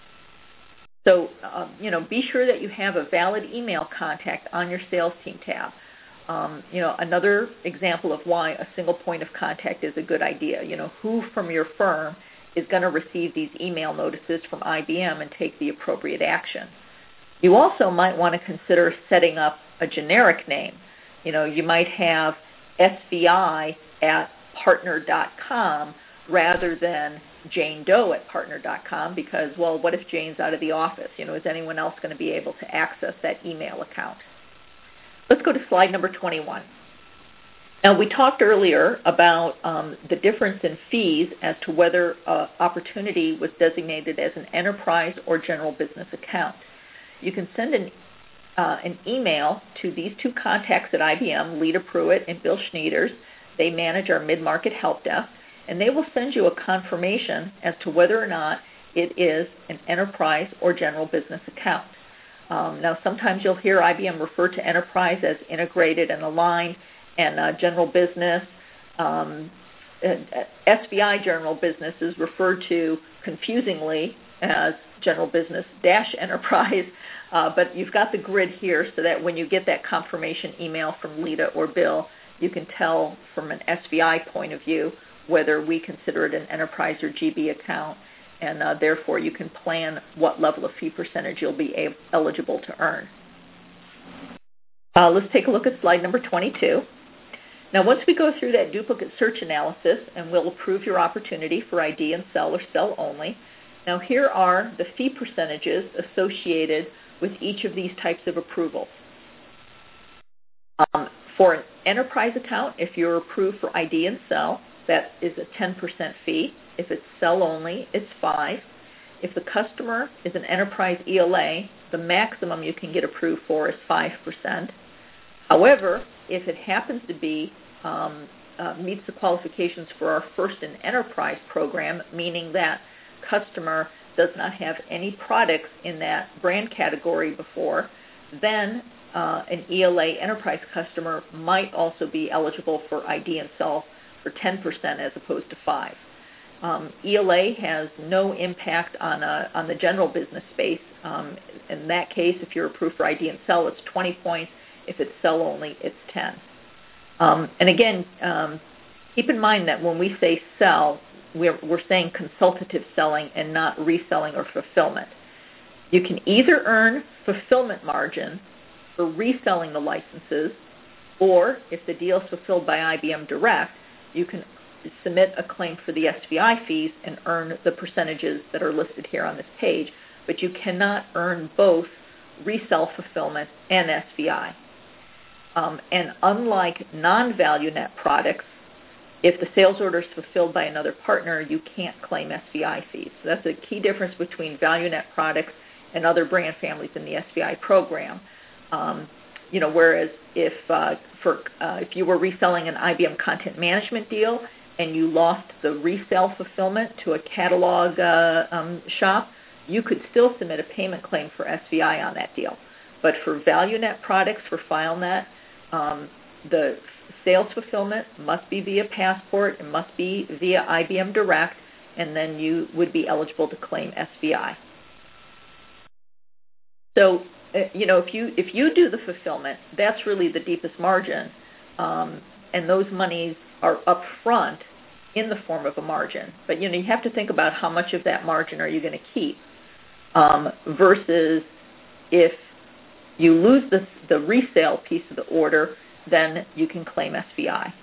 D: So, uh, you know, be sure that you have a valid email contact on your sales team tab. Um, you know, another example of why a single point of contact is a good idea. You know, who from your firm is going to receive these email notices from I B M and take the appropriate action. You also might want to consider setting up a generic name. You know, you might have S V I at partner dot com rather than Jane Doe at partner dot com because, well, what if Jane's out of the office? You know, is anyone else going to be able to access that email account? Let's go to slide number twenty-one. Now, we talked earlier about um, the difference in fees as to whether uh, opportunity was designated as an enterprise or general business account. You can send an, uh, an email to these two contacts at I B M, Lita Pruitt and Bill Schneiders. They manage our mid-market help desk, and they will send you a confirmation as to whether or not it is an enterprise or general business account. Um, now, sometimes you'll hear I B M refer to enterprise as integrated and aligned, and uh, general business, um, S V I general business is referred to confusingly as general business dash enterprise, uh, but you've got the grid here so that when you get that confirmation email from Lita or Bill, you can tell from an S V I point of view whether we consider it an enterprise or G B account, and uh, therefore you can plan what level of fee percentage you'll be a- eligible to earn. Uh, let's take a look at slide number twenty-two. Now, once we go through that duplicate search analysis, and we'll approve your opportunity for I D and sell or sell only, now here are the fee percentages associated with each of these types of approvals. Um, for an enterprise account, if you're approved for I D and sell, that is a ten percent fee. If it's sell only, it's five. If the customer is an enterprise E L A, the maximum you can get approved for is five percent. However, if it happens to be um, uh, meets the qualifications for our first in enterprise program, meaning that customer does not have any products in that brand category before, then uh, an E L A enterprise customer might also be eligible for I D and sell for ten percent as opposed to five. Um, E L A has no impact on a, on the general business space. Um, in that case, if you're approved for I D and sell, it's twenty points. If it's sell only, it's ten. Um, and again, um, keep in mind that when we say sell, we're, we're saying consultative selling and not reselling or fulfillment. You can either earn fulfillment margin for reselling the licenses, or if the deal is fulfilled by I B M Direct, you can submit a claim for the S V I fees and earn the percentages that are listed here on this page, but you cannot earn both resell fulfillment and S V I. Um, and unlike non-ValueNet products, if the sales order is fulfilled by another partner, you can't claim S V I fees. So that's a key difference between ValueNet products and other brand families in the S V I program. Um, you know, whereas if uh, for uh, if you were reselling an I B M content management deal and you lost the resale fulfillment to a catalog uh, um, shop, you could still submit a payment claim for S V I on that deal. But for ValueNet products, for FileNet, um, the sales fulfillment must be via Passport, it must be via I B M Direct, and then you would be eligible to claim S V I. So, uh, you know, if you if you do the fulfillment, that's really the deepest margin. um, and those monies are up front in the form of a margin. But, you know, you have to think about how much of that margin are you going to keep um, versus if you lose the, the resale piece of the order, then you can claim S V I.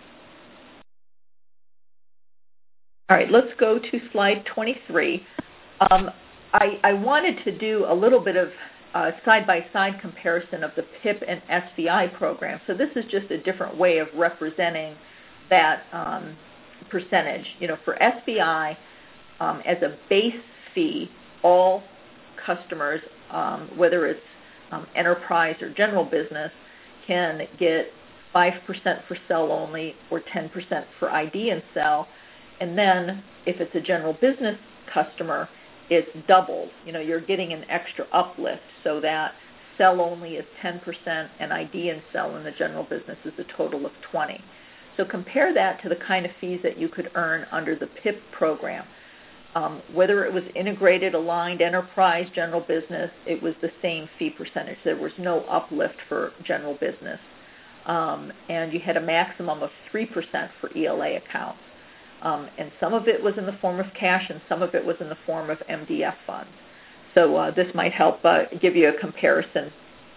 D: All right, let's go to slide twenty-three. Um, I, I wanted to do a little bit of uh, side-by-side comparison of the P I P and S V I program. So this is just a different way of representing that um, percentage. You know, for S V I, um, as a base fee, all customers, um, whether it's um, enterprise or general business, can get five percent for sell only or ten percent for I D and sell. And then if it's a general business customer, it's doubled. You know, you're getting an extra uplift so that sell only is ten percent and I D and sell in the general business is a total of twenty. So compare that to the kind of fees that you could earn under the P I P program. Um, whether it was integrated, aligned, enterprise, general business, it was the same fee percentage. There was no uplift for general business. Um, and you had a maximum of three percent for E L A accounts. Um, and some of it was in the form of cash and some of it was in the form of M D F funds. So uh, this might help uh, give you a comparison.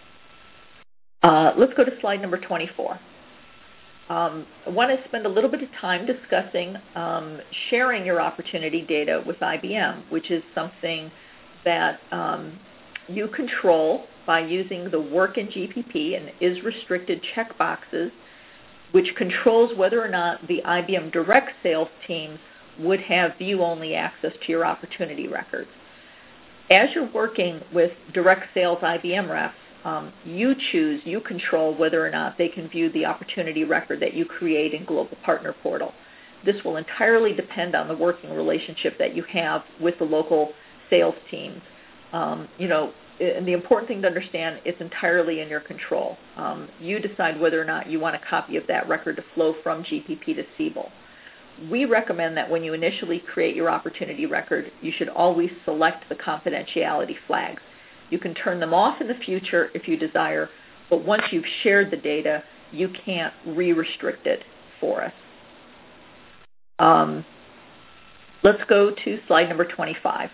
D: Uh, let's go to slide number twenty-four. Um, I want to spend a little bit of time discussing um, sharing your opportunity data with I B M, which is something that um, you control by using the work in G P P and is restricted checkboxes, which controls whether or not the I B M direct sales teams would have view-only access to your opportunity records. As you're working with direct sales I B M reps, um, you choose, you control whether or not they can view the opportunity record that you create in Global Partner Portal. This will entirely depend on the working relationship that you have with the local sales teams. Um, you know, and the important thing to understand, it's entirely in your control. Um, you decide whether or not you want a copy of that record to flow from G P P to Siebel. We recommend that when you initially create your opportunity record, you should always select the confidentiality flags. You can turn them off in the future if you desire, but once you've shared the data, you can't re-restrict it for us. Um, let's go to slide number twenty-five.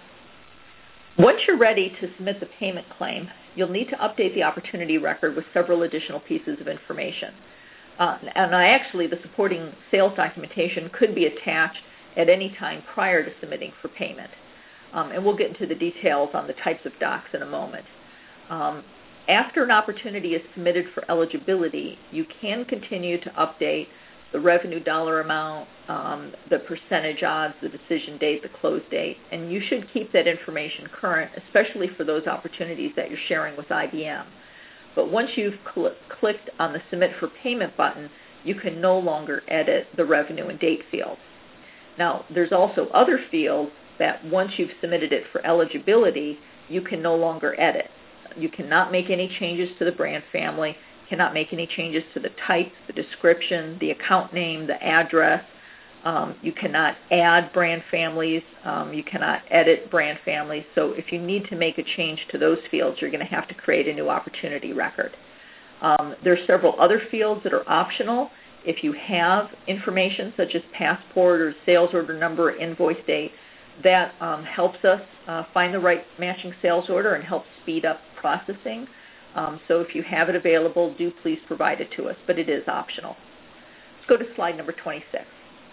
D: Once you're ready to submit the payment claim, you'll need to update the opportunity record with several additional pieces of information. Uh, and I actually, the supporting sales documentation could be attached at any time prior to submitting for payment. Um, and we'll get into the details on the types of docs in a moment. Um, after an opportunity is submitted for eligibility, you can continue to update the revenue dollar amount, um, the percentage odds, the decision date, the close date, and you should keep that information current, especially for those opportunities that you're sharing with I B M. But once you've cl- clicked on the Submit for Payment button, you can no longer edit the revenue and date fields. Now, there's also other fields that once you've submitted it for eligibility, you can no longer edit. You cannot make any changes to the brand family, cannot make any changes to the type, the description, the account name, the address. Um, you cannot add brand families. Um, you cannot edit brand families. So if you need to make a change to those fields, you're going to have to create a new opportunity record. Um, there are several other fields that are optional. If you have information such as passport or sales order number or invoice date, that um, helps us uh, find the right matching sales order and helps speed up processing. Um, so if you have it available, do please provide it to us, but it is optional. Let's go to slide number twenty-six.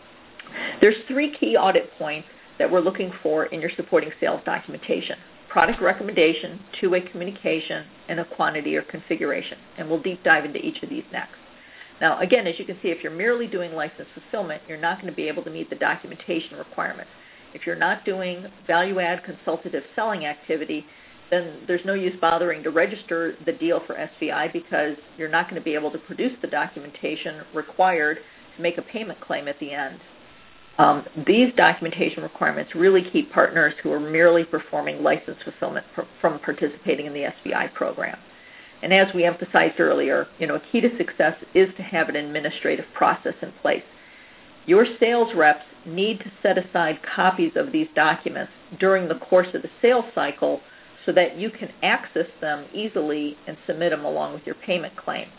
D: There's three key audit points that we're looking for in your supporting sales documentation: product recommendation, two-way communication, and a quantity or configuration. And we'll deep dive into each of these next. Now, again, as you can see, if you're merely doing license fulfillment, you're not going to be able to meet the documentation requirements. If you're not doing value-add consultative selling activity, then there's no use bothering to register the deal for S V I because you're not going to be able to produce the documentation required to make a payment claim at the end. Um, these documentation requirements really keep partners who are merely performing license fulfillment pr- from participating in the S V I program. And as we emphasized earlier, you know, a key to success is to have an administrative process in place. Your sales reps need to set aside copies of these documents during the course of the sales cycle so that you can access them easily and submit them along with your payment claim.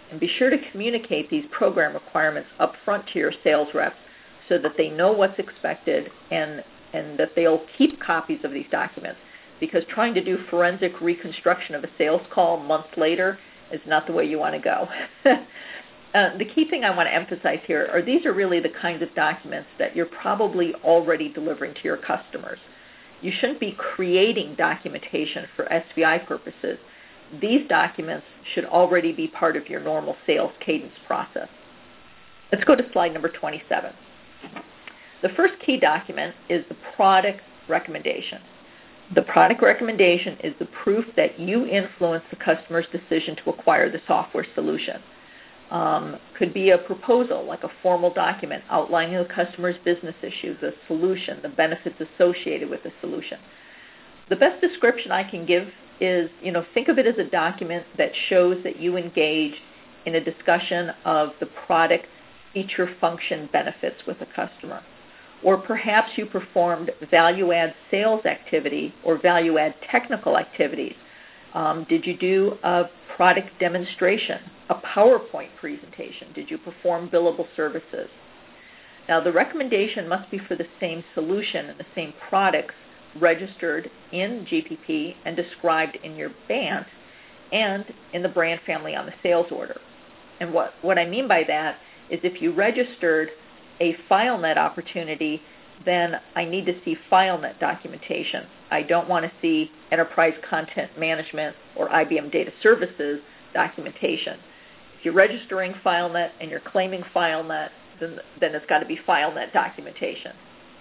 D: And be sure to communicate these program requirements up front to your sales reps so that they know what's expected and, and that they'll keep copies of these documents, because trying to do forensic reconstruction of a sales call months later is not the way you want to go. uh, the key thing I want to emphasize here are these are really the kinds of documents that you're probably already delivering to your customers. You shouldn't be creating documentation for S V I purposes. These documents should already be part of your normal sales cadence process. Let's go to slide number twenty-seven. The first key document is the product recommendation. The product recommendation is the proof that you influence the customer's decision to acquire the software solution. Um, could be a proposal, like a formal document outlining the customer's business issues, the solution, the benefits associated with the solution. The best description I can give is, you know, think of it as a document that shows that you engaged in a discussion of the product feature function benefits with the customer. Or perhaps you performed value-add sales activity or value-add technical activities. Um, did you do a product demonstration, a PowerPoint presentation? Did you perform billable services? Now, the recommendation must be for the same solution and the same products registered in G P P and described in your B A N T and in the brand family on the sales order. And what, what I mean by that is if you registered a FileNet opportunity, then I need to see FileNet documentation. I don't want to see Enterprise Content Management or I B M Data Services documentation. If you're registering FileNet and you're claiming FileNet, then, then it's got to be FileNet documentation.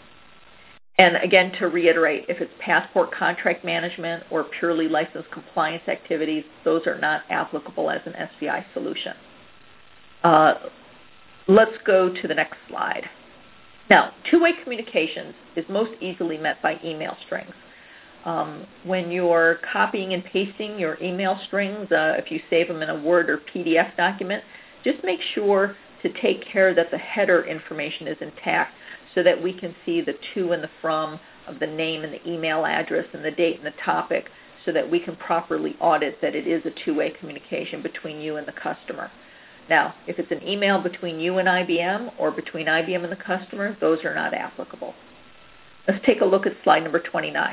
D: And again, to reiterate, if it's passport contract management or purely license compliance activities, those are not applicable as an S V I solution. Uh, let's go to the next slide. Now, two-way communications is most easily met by email strings. Um, when you're copying and pasting your email strings, uh, if you save them in a Word or P D F document, just make sure to take care that the header information is intact so that we can see the to and the from of the name and the email address and the date and the topic so that we can properly audit that it is a two-way communication between you and the customer. Now, if it's an email between you and I B M or between I B M and the customer, those are not applicable. Let's take a look at slide number twenty-nine.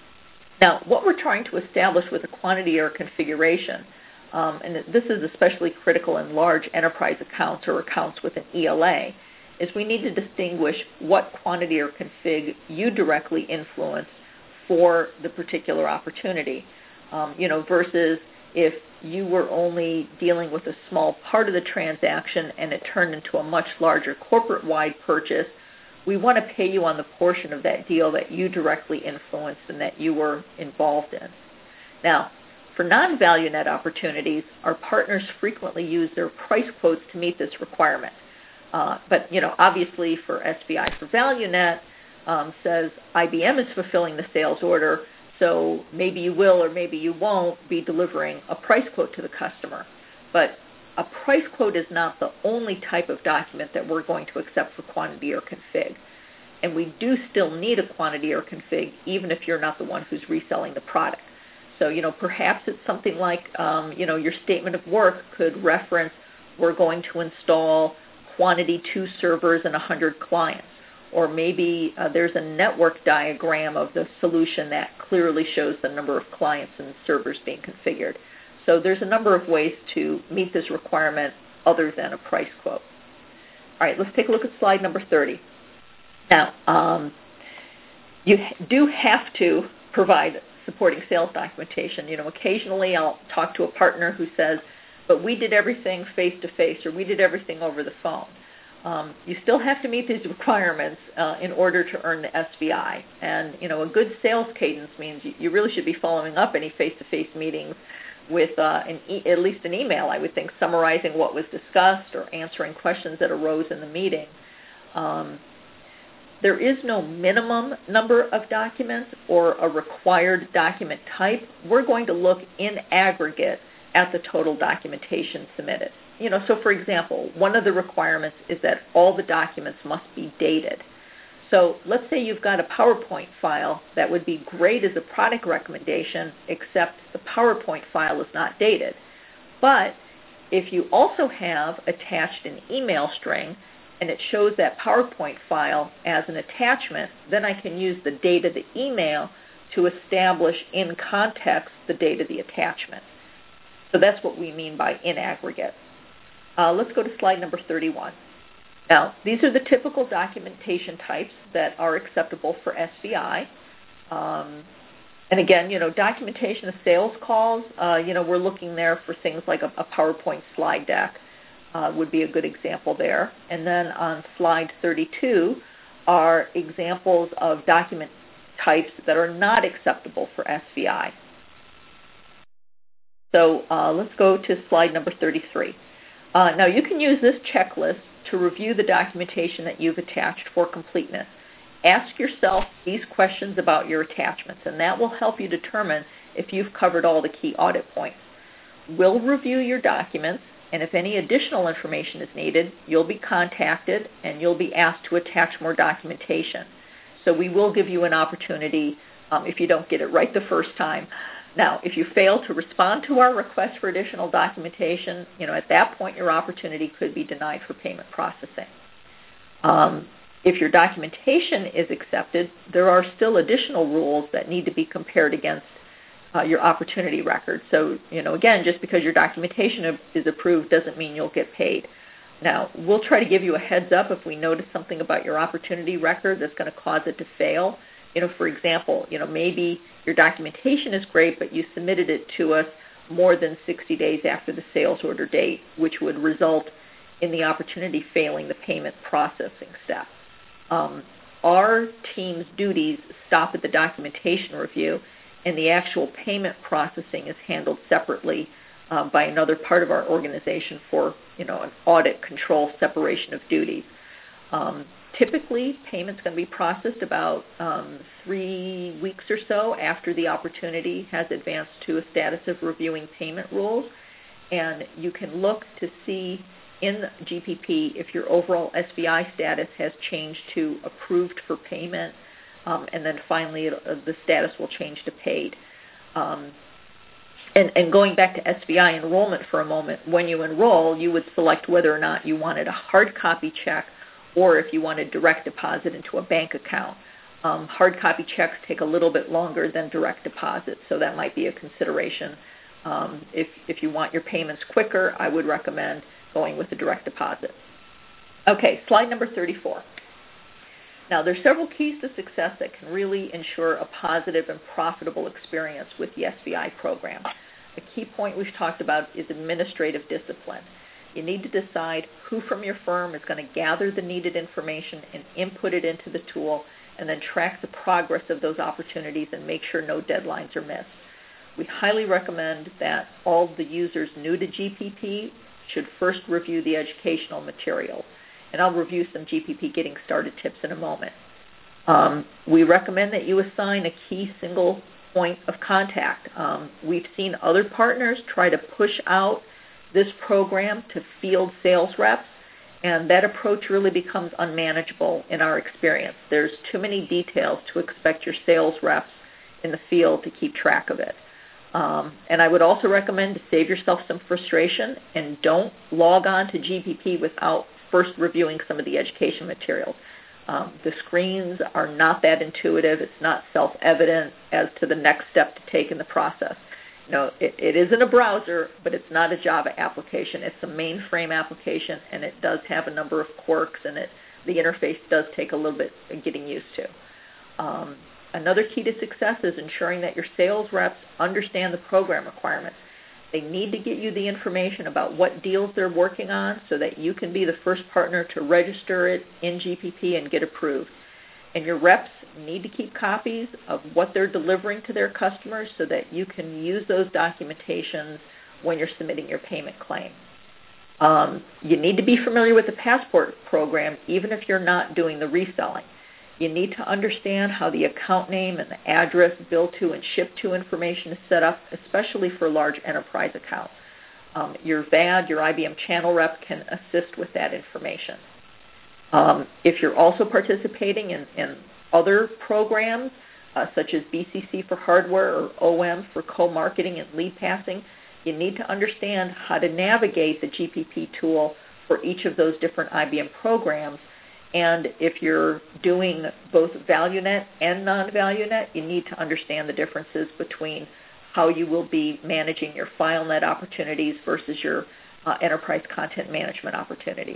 D: Now, what we're trying to establish with a quantity error configuration, um, and this is especially critical in large enterprise accounts or accounts with an E L A, is we need to distinguish what quantity or config you directly influence for the particular opportunity, um, you know, versus if you were only dealing with a small part of the transaction and it turned into a much larger corporate-wide purchase. We want to pay you on the portion of that deal that you directly influenced and that you were involved in. Now, for non-ValueNet opportunities, our partners frequently use their price quotes to meet this requirement. Uh, but, you know, obviously for S V I for ValueNet um, says I B M is fulfilling the sales order, so maybe you will or maybe you won't be delivering a price quote to the customer. But a price quote is not the only type of document that we're going to accept for quantity or config. And we do still need a quantity or config even if you're not the one who's reselling the product. So, you know, perhaps it's something like, um, you know, your statement of work could reference we're going to install quantity two servers and one hundred clients. Or maybe uh, there's a network diagram of the solution that clearly shows the number of clients and servers being configured. So there's a number of ways to meet this requirement other than a price quote. All right, let's take a look at slide number thirty. Now, um, you do have to provide supporting sales documentation. You know, occasionally I'll talk to a partner who says, but we did everything face-to-face or we did everything over the phone. Um, you still have to meet these requirements uh, in order to earn the S V I. And, you know, a good sales cadence means you, you really should be following up any face-to-face meetings with uh, an e- at least an email, I would think, summarizing what was discussed or answering questions that arose in the meeting. Um, there is no minimum number of documents or a required document type. We're going to look in aggregate at the total documentation submitted. You know, so for example, one of the requirements is that all the documents must be dated. So let's say you've got a PowerPoint file that would be great as a product recommendation, except the PowerPoint file is not dated. But if you also have attached an email string and it shows that PowerPoint file as an attachment, then I can use the date of the email to establish in context the date of the attachment. So that's what we mean by in aggregate. Uh, let's go to slide number thirty-one. Now, these are the typical documentation types that are acceptable for S V I. Um, and again, you know, documentation of sales calls, uh, you know, we're looking there for things like a, a PowerPoint slide deck uh, would be a good example there. And then on slide thirty-two are examples of document types that are not acceptable for S V I. So uh, let's go to slide number thirty-three. Uh, now, you can use this checklist to review the documentation that you've attached for completeness. Ask yourself these questions about your attachments, and that will help you determine if you've covered all the key audit points. We'll review your documents, and if any additional information is needed, you'll be contacted and you'll be asked to attach more documentation. So we will give you an opportunity um, if you don't get it right the first time. Now, if you fail to respond to our request for additional documentation, you know, at that point your opportunity could be denied for payment processing. Um, if your documentation is accepted, there are still additional rules that need to be compared against uh, your opportunity record. So, you know, again, just because your documentation is approved doesn't mean you'll get paid. Now, we'll try to give you a heads up if we notice something about your opportunity record that's going to cause it to fail. You know, for example, you know, maybe your documentation is great, but you submitted it to us more than sixty days after the sales order date, which would result in the opportunity failing the payment processing step. Um, our team's duties stop at the documentation review, and the actual payment processing is handled separately uh, by another part of our organization for, you know, an audit control separation of duties. Um, Typically, payment's going to be processed about um, three weeks or so after the opportunity has advanced to a status of reviewing payment rules. And you can look to see in G P P if your overall S V I status has changed to approved for payment, um, and then finally it, uh, the status will change to paid. Um, and, and going back to S V I enrollment for a moment, when you enroll, you would select whether or not you wanted a hard copy check or if you wanted direct deposit into a bank account. Um, hard copy checks take a little bit longer than direct deposit, so that might be a consideration. Um, if, if you want your payments quicker, I would recommend going with a direct deposit. Okay, slide number thirty-four. Now, there's several keys to success that can really ensure a positive and profitable experience with the S V I program. A key point we've talked about is administrative discipline. You need to decide who from your firm is going to gather the needed information and input it into the tool, and then track the progress of those opportunities and make sure no deadlines are missed. We highly recommend that all of the users new to G P P should first review the educational materials, and I'll review some G P P getting started tips in a moment. Um, we recommend that you assign a key single point of contact. Um, we've seen other partners try to push out this program to field sales reps, and that approach really becomes unmanageable in our experience. There's too many details to expect your sales reps in the field to keep track of it. Um, and I would also recommend to save yourself some frustration and don't log on to G P P without first reviewing some of the education materials. Um, the screens are not that intuitive. It's not self-evident as to the next step to take in the process. You know, it, it isn't a browser, but it's not a Java application. It's a mainframe application, and it does have a number of quirks, and it, the interface does take a little bit of getting used to. Um, another key to success is ensuring that your sales reps understand the program requirements. They need to get you the information about what deals they're working on so that you can be the first partner to register it in G P P and get approved. And your reps need to keep copies of what they're delivering to their customers so that you can use those documentations when you're submitting your payment claim. Um, you need to be familiar with the Passport program even if you're not doing the reselling. You need to understand how the account name and the address, bill to, and ship to information is set up, especially for large enterprise accounts. Um, your V A D, your I B M channel rep can assist with that information. Um, if you're also participating in, in other programs, uh, such as B C C for hardware or O M for co-marketing and lead passing, You need to understand how to navigate the G P P tool for each of those different I B M programs. And if you're doing both ValueNet and non-ValueNet, you need to understand the differences between how you will be managing your FileNet opportunities versus your uh, enterprise content management opportunities.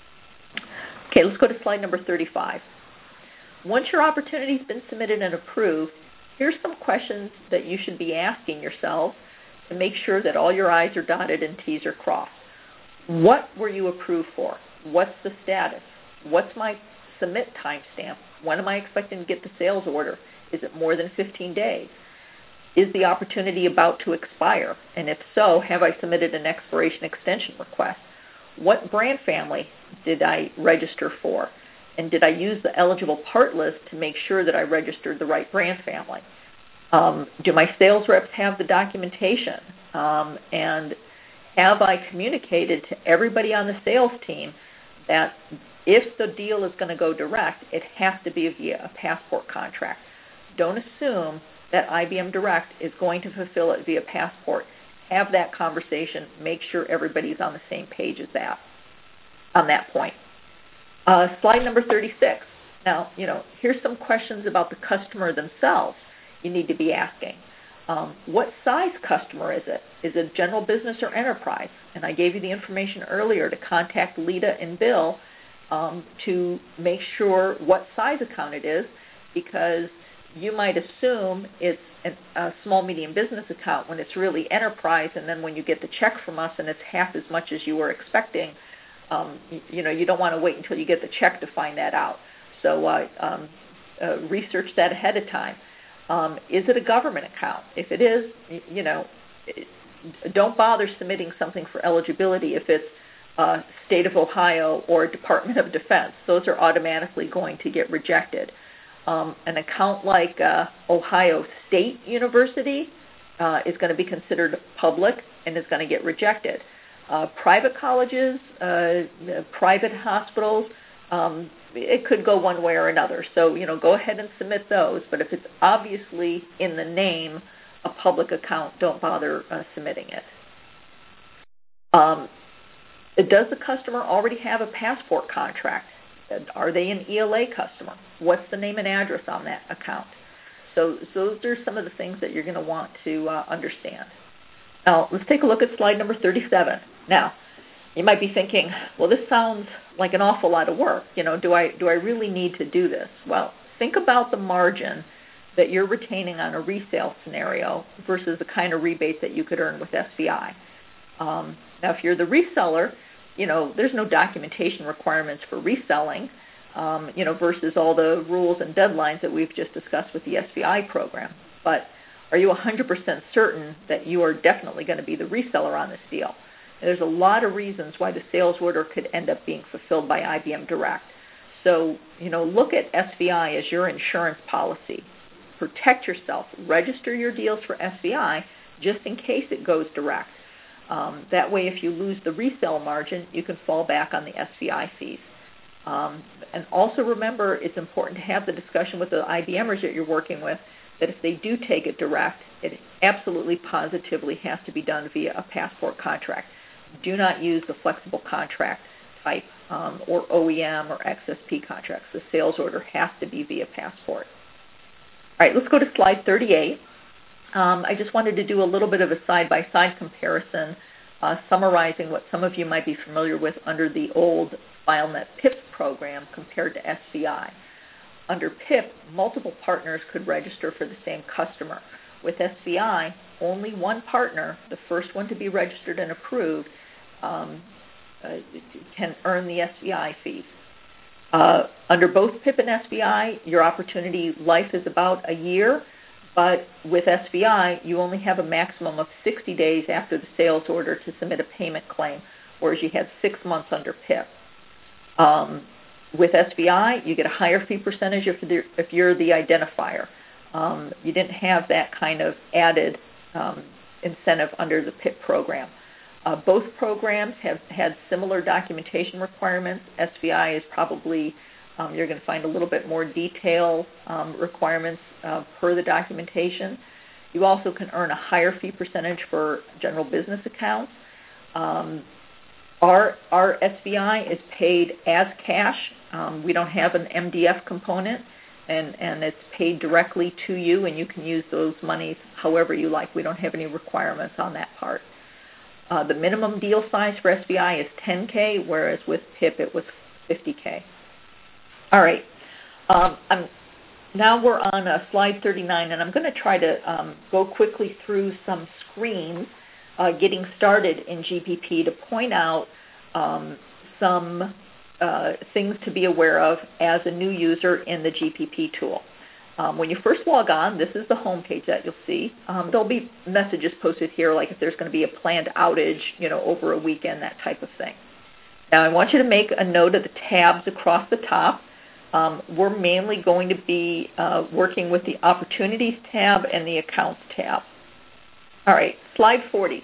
D: Okay, let's go to slide number thirty-five. Once your opportunity has been submitted and approved, here's some questions that you should be asking yourself to make sure that all your I's are dotted and T's are crossed. What were you approved for? What's the status? What's my submit timestamp? When am I expecting to get the sales order? Is it more than fifteen days? Is the opportunity about to expire? And if so, have I submitted an expiration extension request? What brand family did I register for? And did I use the eligible part list to make sure that I registered the right brand family? Um, do my sales reps have the documentation? Um, and have I communicated to everybody on the sales team that if the deal is going to go direct, it has to be via a Passport contract? Don't assume that I B M Direct is going to fulfill it via Passport. Have that conversation. Make sure everybody's on the same page as that on that point. Uh, slide number thirty-six. Now, you know, here's some questions about the customer themselves you need to be asking. Um, what size customer is it? Is it general business or enterprise? And I gave you the information earlier to contact Lita and Bill um, to make sure what size account it is, because you might assume it's an, a small, medium business account when it's really enterprise, and then when you get the check from us and it's half as much as you were expecting, um, you, you know, you don't want to wait until you get the check to find that out. So uh, um, uh, research that ahead of time. Um, is it a government account? If it is, you know, don't bother submitting something for eligibility if it's uh, State of Ohio or Department of Defense. Those are automatically going to get rejected. Um, an account like uh, Ohio State University uh, is going to be considered public and is going to get rejected. Uh, private colleges, uh, private hospitals, um, it could go one way or another. So, you know, go ahead and submit those. But if it's obviously in the name a public account, don't bother uh, submitting it. Um, does the customer already have a Passport contract? Are they an E L A customer? What's the name and address on that account? So, so those are some of the things that you're going to want to uh, understand. Now, let's take a look at slide number thirty-seven. Now, you might be thinking, well, this sounds like an awful lot of work. You know, do I, do I really need to do this? Well, think about the margin that you're retaining on a resale scenario versus the kind of rebate that you could earn with S V I. Um, now, if you're the reseller, you know, there's no documentation requirements for reselling, um, you know, versus all the rules and deadlines that we've just discussed with the S V I program. But are you one hundred percent certain that you are definitely going to be the reseller on this deal? There's a lot of reasons why the sales order could end up being fulfilled by I B M Direct. So, you know, look at S V I as your insurance policy. Protect yourself. Register your deals for S V I just in case it goes direct. Um, that way, if you lose the resale margin, you can fall back on the S V I fees. Um, and also remember, it's important to have the discussion with the I B Mers that you're working with that if they do take it direct, it absolutely positively has to be done via a Passport contract. Do not use the flexible contract type um, or O E M or X S P contracts. The sales order has to be via Passport. All right, let's go to slide thirty-eight. Um, I just wanted to do a little bit of a side-by-side comparison, uh, summarizing what some of you might be familiar with under the old FileNet P I P program compared to S V I. Under P I P, multiple partners could register for the same customer. With S V I, only one partner, the first one to be registered and approved, um, uh, can earn the S V I fees. Uh, under both P I P and S V I, your opportunity life is about a year, but with S V I, you only have a maximum of sixty days after the sales order to submit a payment claim, whereas you had six months under P I P. Um, with S V I, you get a higher fee percentage if, the, if you're the identifier. Um, you didn't have that kind of added um, incentive under the P I P program. Uh, both programs have had similar documentation requirements. S V I is probably, um, you're going to find a little bit more detail um, requirements uh, per the documentation. You also can earn a higher fee percentage for general business accounts. Um, our, our S V I is paid as cash. Um, we don't have an M D F component, and, and it's paid directly to you, and you can use those monies however you like. We don't have any requirements on that part. Uh, the minimum deal size for S V I is ten K, whereas with P I P it was fifty K. All right. Um, I'm, now we're on uh, slide thirty-nine, and I'm going to try to um, go quickly through some screens uh, getting started in G P P to point out um, some uh, things to be aware of as a new user in the G P P tool. Um, when you first log on, this is the home page that you'll see. Um, there'll be messages posted here, like if there's going to be a planned outage, you know, over a weekend, that type of thing. Now, I want you to make a note of the tabs across the top. Um, we're mainly going to be uh, working with the Opportunities tab and the Accounts tab. All right, slide forty.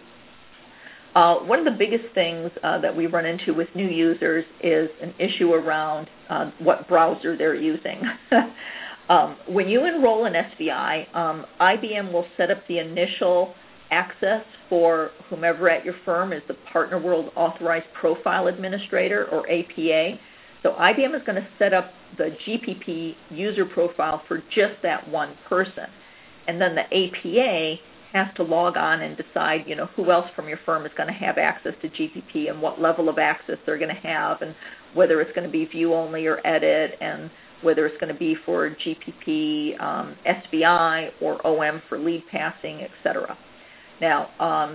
D: Uh, one of the biggest things uh, that we run into with new users is an issue around uh, what browser they're using. um, when you enroll in S V I, um, I B M will set up the initial access for whomever at your firm is the Partner World Authorized Profile Administrator, or A P A. So I B M is going to set up the G P P user profile for just that one person. And then the A P A has to log on and decide, you know, who else from your firm is going to have access to G P P and what level of access they're going to have, and whether it's going to be view only or edit, and whether it's going to be for G P P, um, S V I, or O M for lead passing, et cetera. Now, um,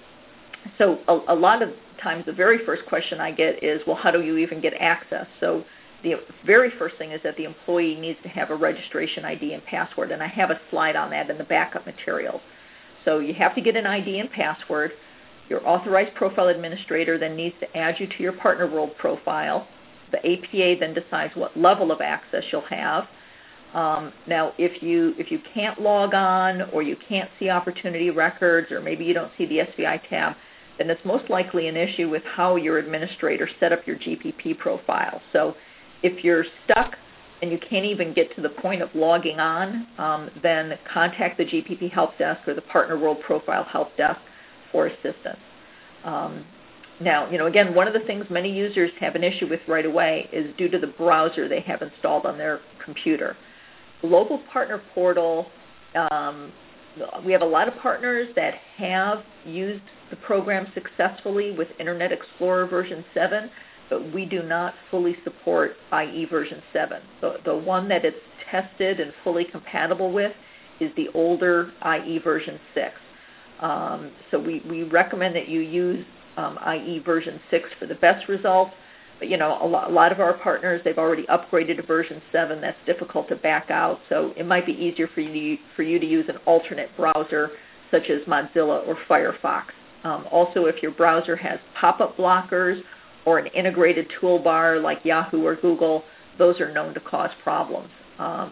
D: so a, a lot of times the very first question I get is, well, how do you even get access? So the very first thing is that the employee needs to have a registration I D and password, and I have a slide on that in the backup materials. So you have to get an I D and password. Your Authorized Profile Administrator then needs to add you to your Partner World profile. The A P A then decides what level of access you'll have. Um, now, if you if you can't log on, or you can't see opportunity records, or maybe you don't see the S V I tab, then it's most likely an issue with how your administrator set up your G P P profile. So if you're stuck and you can't even get to the point of logging on, um, then contact the G P P Help Desk or the Partner World Profile Help Desk for assistance. Um, now, you know, again, one of the things many users have an issue with right away is due to the browser they have installed on their computer. The Global Partner Portal, um, we have a lot of partners that have used the program successfully with Internet Explorer version seven, but we do not fully support I E version seven. The, the one that it's tested and fully compatible with is the older I E version six. Um, so we, we recommend that you use um, I E version six for the best results. But, you know, a lot, a lot of our partners, they've already upgraded to version seven. That's difficult to back out. So it might be easier for you to, for you to use an alternate browser such as Mozilla or Firefox. Um, also, if your browser has pop-up blockers or an integrated toolbar like Yahoo or Google, those are known to cause problems. Um,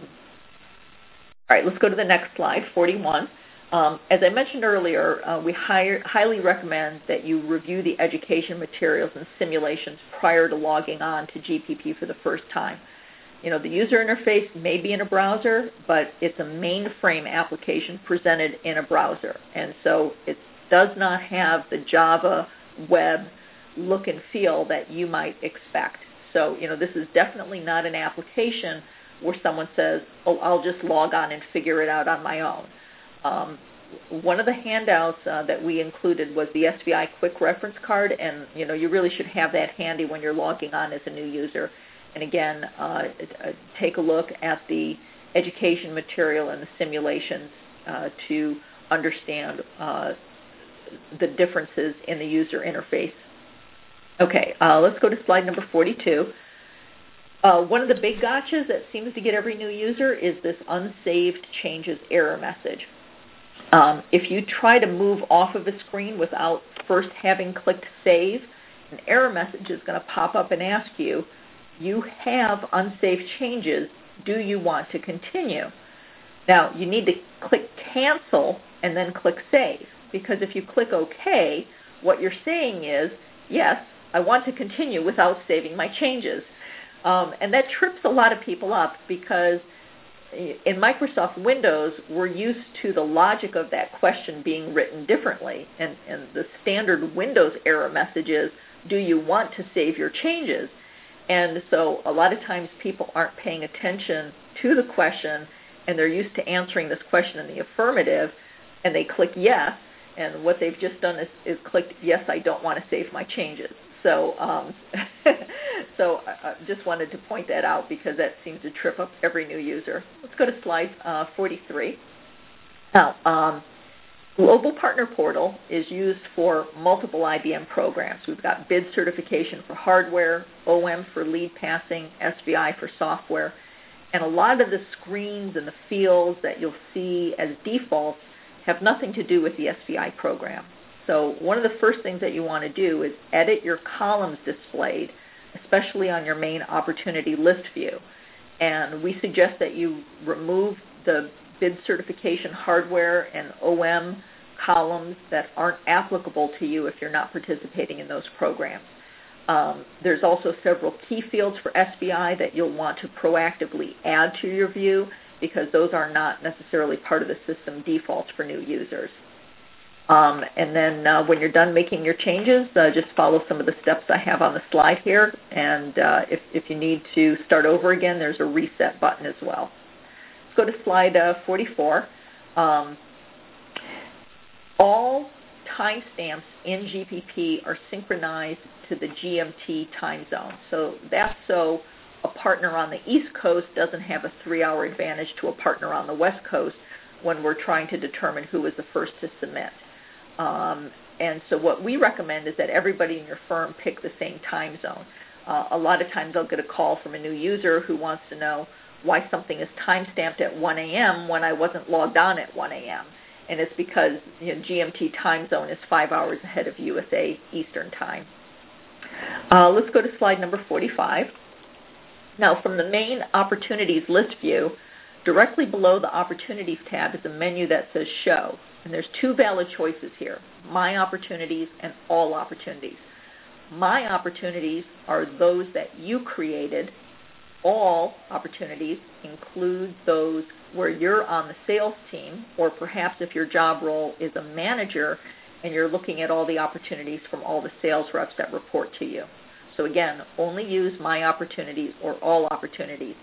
D: all right, let's go to the next slide, forty-one. Um, as I mentioned earlier, uh, we hire, highly recommend that you review the education materials and simulations prior to logging on to G P P for the first time. You know, the user interface may be in a browser, but it's a mainframe application presented in a browser. And so it does not have the Java web look and feel that you might expect. So, you know, this is definitely not an application where someone says, oh, I'll just log on and figure it out on my own. Um, one of the handouts uh, that we included was the S V I Quick Reference Card, and, you know, you really should have that handy when you're logging on as a new user. And again, uh, take a look at the education material and the simulations uh, to understand uh, the differences in the user interface. Okay, uh, let's go to slide number forty-two. Uh, one of the big gotchas that seems to get every new user is this unsaved changes error message. Um, if you try to move off of a screen without first having clicked save, an error message is going to pop up and ask you, you have unsaved changes, do you want to continue? Now, you need to click cancel and then click save, because if you click OK, what you're saying is, yes, I want to continue without saving my changes. Um, and that trips a lot of people up, because in Microsoft Windows, we're used to the logic of that question being written differently. And, and the standard Windows error message is, do you want to save your changes? And so a lot of times people aren't paying attention to the question, and they're used to answering this question in the affirmative, and they click yes, and what they've just done is, is clicked, yes, I don't want to save my changes. So um, so I just wanted to point that out because that seems to trip up every new user. Let's go to slide uh, forty-three. Now, um, Global Partner Portal is used for multiple I B M programs. We've got bid certification for hardware, O M for lead passing, S V I for software, and a lot of the screens and the fields that you'll see as defaults have nothing to do with the S V I program. So one of the first things that you want to do is edit your columns displayed, especially on your main opportunity list view. And we suggest that you remove the bid certification hardware and O M columns that aren't applicable to you if you're not participating in those programs. Um, there's also several key fields for S V I that you'll want to proactively add to your view because those are not necessarily part of the system defaults for new users. Um, and then uh, when you're done making your changes, uh, just follow some of the steps I have on the slide here. And uh, if, if you need to start over again, there's a reset button as well. Let's go to slide uh, forty-four. Um, all timestamps in G P P are synchronized to the G M T time zone. So that's so a partner on the East Coast doesn't have a three-hour advantage to a partner on the West Coast when we're trying to determine who is the first to submit. Um, and so what we recommend is that everybody in your firm pick the same time zone. Uh, a lot of times I'll get a call from a new user who wants to know why something is time-stamped at one a m when I wasn't logged on at one a m And it's because you know, G M T time zone is five hours ahead of U S A Eastern time. Uh, let's go to slide number forty-five. Now, from the main opportunities list view, directly below the Opportunities tab is a menu that says Show. And there's two valid choices here, My Opportunities and All Opportunities. My Opportunities are those that you created. All Opportunities include those where you're on the sales team, or perhaps if your job role is a manager and you're looking at all the opportunities from all the sales reps that report to you. So again, only use My Opportunities or All Opportunities.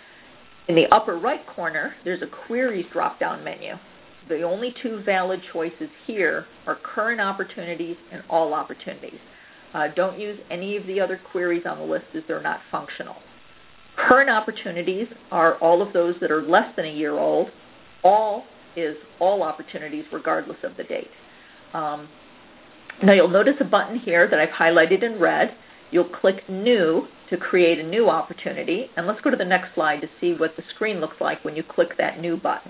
D: In the upper right corner, there's a Queries drop-down menu. The only two valid choices here are Current Opportunities and All Opportunities. Uh, don't use any of the other queries on the list as they're not functional. Current Opportunities are all of those that are less than a year old. All is all opportunities regardless of the date. Um, now you'll notice a button here that I've highlighted in red. You'll click New to create a new opportunity. And let's go to the next slide to see what the screen looks like when you click that New button.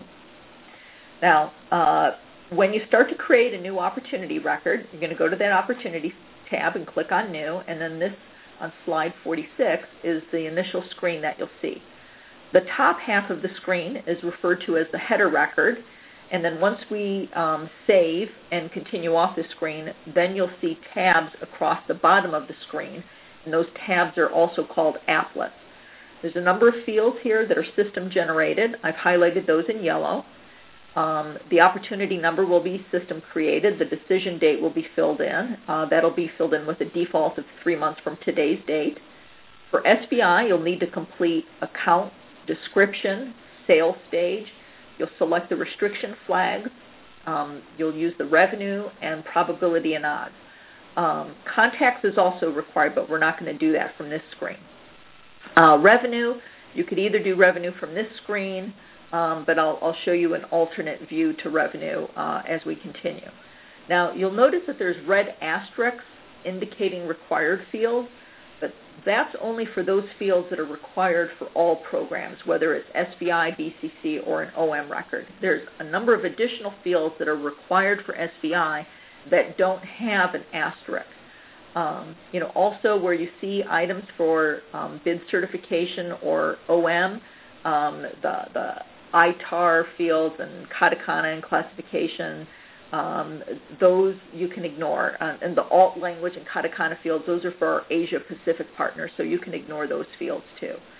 D: Now, uh, when you start to create a new opportunity record, you're going to go to that Opportunity tab and click on New, and then this on slide forty-six is the initial screen that you'll see. The top half of the screen is referred to as the header record, and then once we um, save and continue off the screen, then you'll see tabs across the bottom of the screen, and those tabs are also called applets. There's a number of fields here that are system generated. I've highlighted those in yellow. Um, the opportunity number will be system created. The decision date will be filled in. Uh, that'll be filled in with a default of three months from today's date. For S V I, you'll need to complete account, description, sales stage. You'll select the restriction flags. Um, you'll use the revenue and probability and odds. Um, contacts is also required, but we're not going to do that from this screen. Uh, revenue, you could either do revenue from this screen, Um, but I'll, I'll show you an alternate view to revenue uh, as we continue. Now, you'll notice that there's red asterisks indicating required fields, but that's only for those fields that are required for all programs, whether it's S V I, B C C, or an O M record. There's a number of additional fields that are required for S V I that don't have an asterisk. Um, you know, also where you see items for um, bid certification or O M, um, the, the I T A R fields and katakana and classification, um, those you can ignore. Uh, and the alt language and katakana fields, those are for our Asia Pacific partners, so you can ignore those fields too.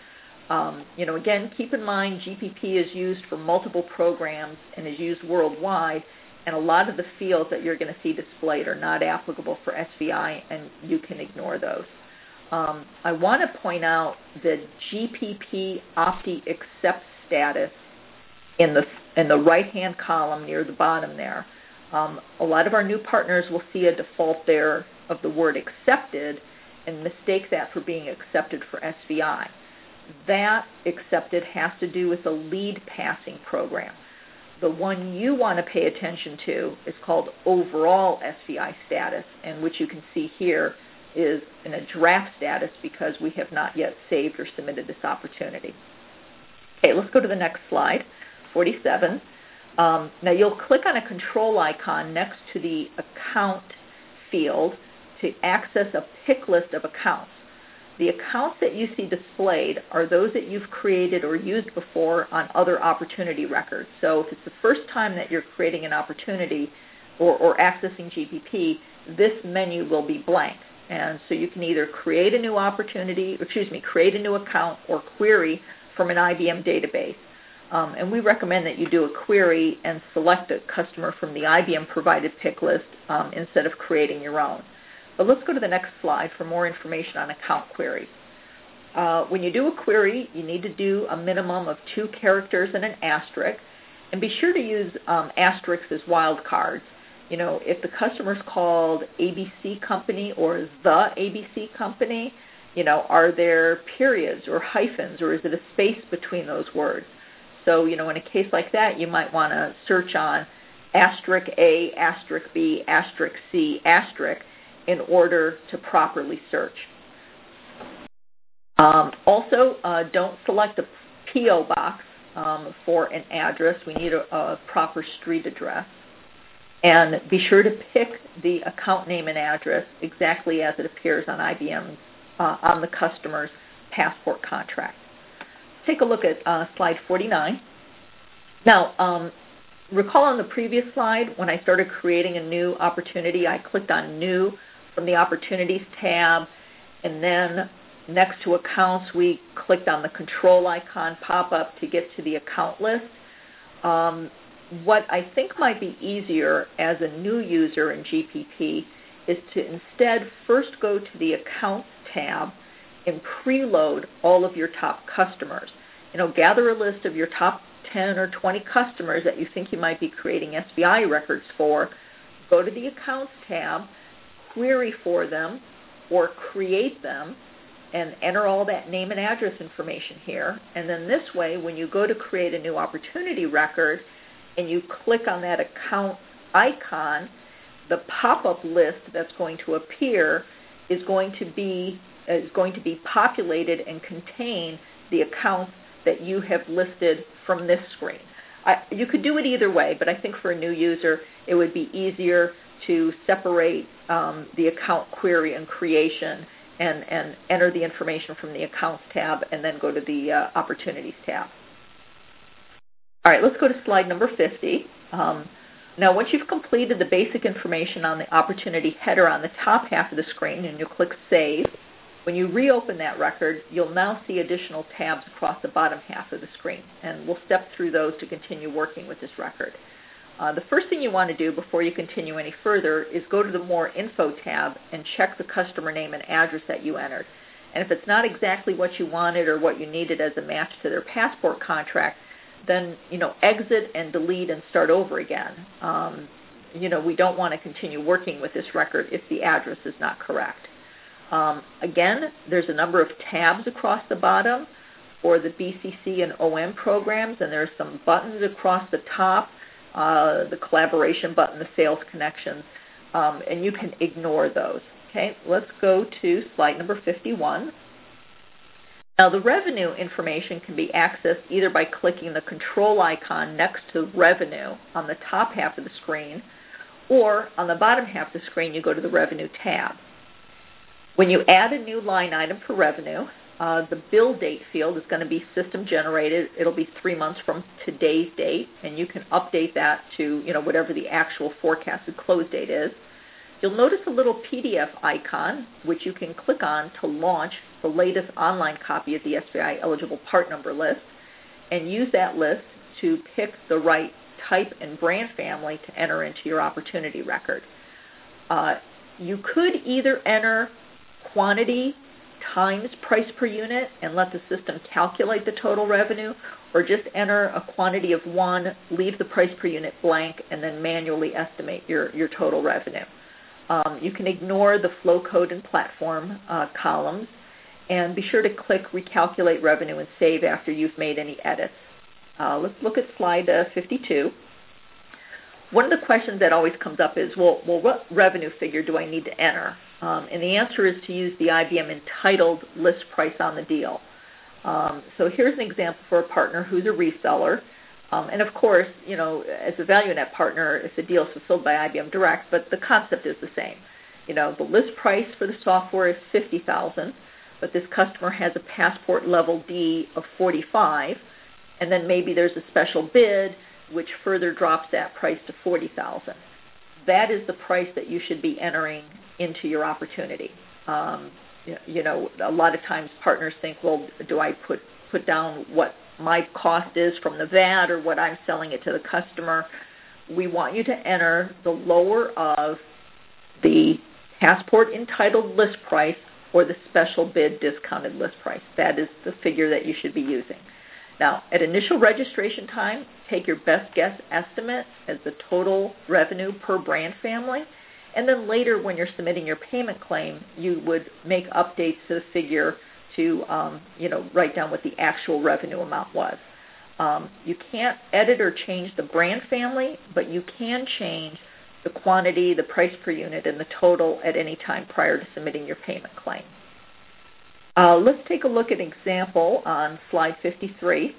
D: Um, you know, again, keep in mind G P P is used for multiple programs and is used worldwide, and a lot of the fields that you're going to see displayed are not applicable for S V I, and you can ignore those. Um, I want to point out the G P P Opti Accept status in the in the right-hand column near the bottom there. Um, a lot of our new partners will see a default there of the word accepted and mistake that for being accepted for S V I. That accepted has to do with the lead passing program. The one you want to pay attention to is called overall S V I status, and which you can see here is in a draft status because we have not yet saved or submitted this opportunity. Okay, let's go to the next slide, forty-seven. Um, now you'll click on a control icon next to the account field to access a pick list of accounts. The accounts that you see displayed are those that you've created or used before on other opportunity records. So if it's the first time that you're creating an opportunity or, or accessing G P P, this menu will be blank. And so you can either create a new opportunity, excuse me, create a new account or query from an I B M database. Um, and we recommend that you do a query and select a customer from the I B M provided pick list um, instead of creating your own. But let's go to the next slide for more information on account queries. Uh, when you do a query, you need to do a minimum of two characters and an asterisk. And be sure to use um, asterisks as wildcards. You know, if the customer's called A B C Company or the A B C Company, you know, are there periods or hyphens, or is it a space between those words? So, you know, in a case like that, you might want to search on asterisk A, asterisk B, asterisk C, asterisk, in order to properly search. Um, also, uh, don't select a P O box um, for an address. We need a, a proper street address. And be sure to pick the account name and address exactly as it appears on I B M, uh, on the customer's passport contract. Take a look at uh, slide forty-nine. Now, um, recall on the previous slide when I started creating a new opportunity, I clicked on New from the Opportunities tab, and then next to Accounts, we clicked on the control icon pop-up to get to the account list. Um, what I think might be easier as a new user in G P P is to instead first go to the Accounts tab and preload all of your top customers. You know, gather a list of your top ten or twenty customers that you think you might be creating S V I records for. Go to the Accounts tab, query for them, or create them, and enter all that name and address information here. And then this way, when you go to create a new opportunity record and you click on that account icon, the pop-up list that's going to appear is going to be is going to be populated and contain the accounts that you have listed from this screen. I, you could do it either way, but I think for a new user, it would be easier to separate um, the account query and creation and, and enter the information from the Accounts tab and then go to the uh, Opportunities tab. All right, let's go to slide number fifty. Um, now, once you've completed the basic information on the opportunity header on the top half of the screen and you click Save, when you reopen that record, you'll now see additional tabs across the bottom half of the screen, and we'll step through those to continue working with this record. Uh, the first thing you want to do before you continue any further is go to the More Info tab and check the customer name and address that you entered. And if it's not exactly what you wanted or what you needed as a match to their passport contract, then, you know, exit and delete and start over again. Um, you know, we don't want to continue working with this record if the address is not correct. Um, again, there's a number of tabs across the bottom for the B C C and O M programs, and there's some buttons across the top, uh, the collaboration button, the sales connections, um, and you can ignore those. Okay, let's go to slide number fifty-one. Now, the revenue information can be accessed either by clicking the control icon next to revenue on the top half of the screen, or on the bottom half of the screen, you go to the revenue tab. When you add a new line item for revenue, uh, the bill date field is going to be system generated. It'll be three months from today's date, and you can update that to, you know, whatever the actual forecasted close date is. you'll notice a little P D F icon, which you can click on to launch the latest online copy of the S V I eligible part number list, and use that list to pick the right type and brand family to enter into your opportunity record. Uh, you could either enter quantity times price per unit and let the system calculate the total revenue, or just enter a quantity of one, leave the price per unit blank, and then manually estimate your, your total revenue. Um, you can ignore the flow code and platform uh, columns, and be sure to click Recalculate Revenue and Save after you've made any edits. Uh, let's look at slide uh, fifty-two. One of the questions that always comes up is, well, well, what revenue figure do I need to enter? Um, and the answer is to use the I B M entitled list price on the deal. Um, so here's an example for a partner who's a reseller. Um, and of course, you know, as a ValueNet partner, if the deal is fulfilled by I B M Direct, but the concept is the same. You know, the list price for the software is fifty thousand dollars, but this customer has a Passport Level D of forty-five thousand dollars, and then maybe there's a special bid which further drops that price to forty thousand dollars. That is the price that you should be entering into your opportunity. Um, you know, a lot of times partners think, well, do I put, put down what my cost is from the V A T or what I'm selling it to the customer? We want you to enter the lower of the Passport entitled list price or the special bid discounted list price. That is the figure that you should be using. Now, at initial registration time, take your best guess estimate as the total revenue per brand family. And then later, when you're submitting your payment claim, you would make updates to the figure to, um, you know, write down what the actual revenue amount was. Um, you can't edit or change the brand family, but you can change the quantity, the price per unit, and the total at any time prior to submitting your payment claim. Uh, let's take a look at an example on slide fifty-three.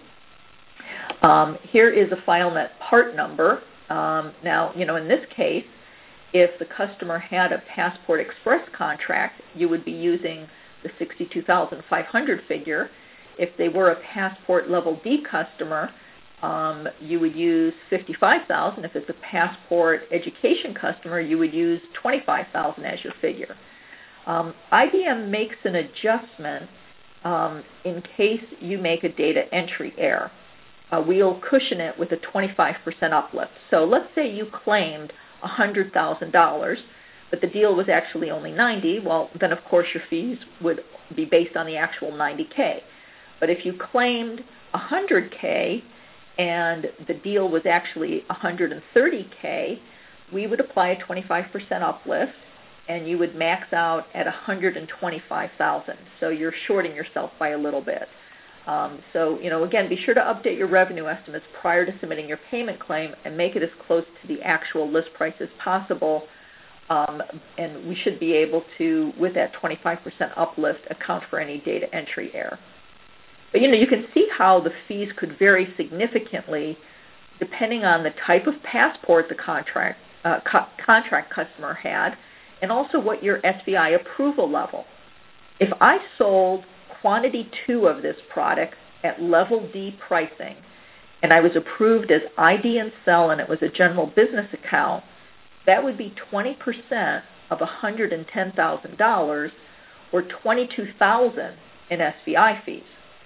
D: Um, here is a FileNet part number. Um, now, you know, in this case, if the customer had a Passport Express contract, you would be using the sixty-two thousand five hundred figure. If they were a Passport Level D customer, um, you would use fifty-five thousand. If it's a Passport Education customer, you would use twenty-five thousand as your figure. Um, I B M makes an adjustment um, in case you make a data entry error. Uh, we'll cushion it with a twenty-five percent uplift. So let's say you claimed one hundred thousand dollars, but the deal was actually only ninety. Well, then of course your fees would be based on the actual ninety K. But if you claimed one hundred K and the deal was actually one hundred thirty K, we would apply a twenty-five percent uplift, and you would max out at one hundred twenty-five thousand dollars. So you're shorting yourself by a little bit. Um, so, you know, again, be sure to update your revenue estimates prior to submitting your payment claim and make it as close to the actual list price as possible. Um, and we should be able to, with that twenty-five percent uplift, account for any data entry error. But, you know, you can see how the fees could vary significantly depending on the type of passport the contract, uh, co contract customer had, and also what your S V I approval level. If I sold quantity two of this product at level D pricing, and I was approved as I D and sell, and it was a general business account, that would be twenty percent of one hundred ten thousand dollars, or twenty-two thousand dollars in S V I fees.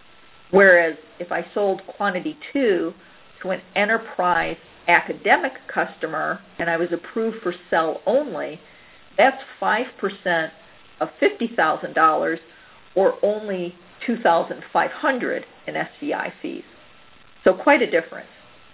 D: Whereas if I sold quantity two to an enterprise academic customer and I was approved for sell only, that's five percent of fifty thousand dollars, or only two thousand five hundred dollars in S V I fees. So quite a difference.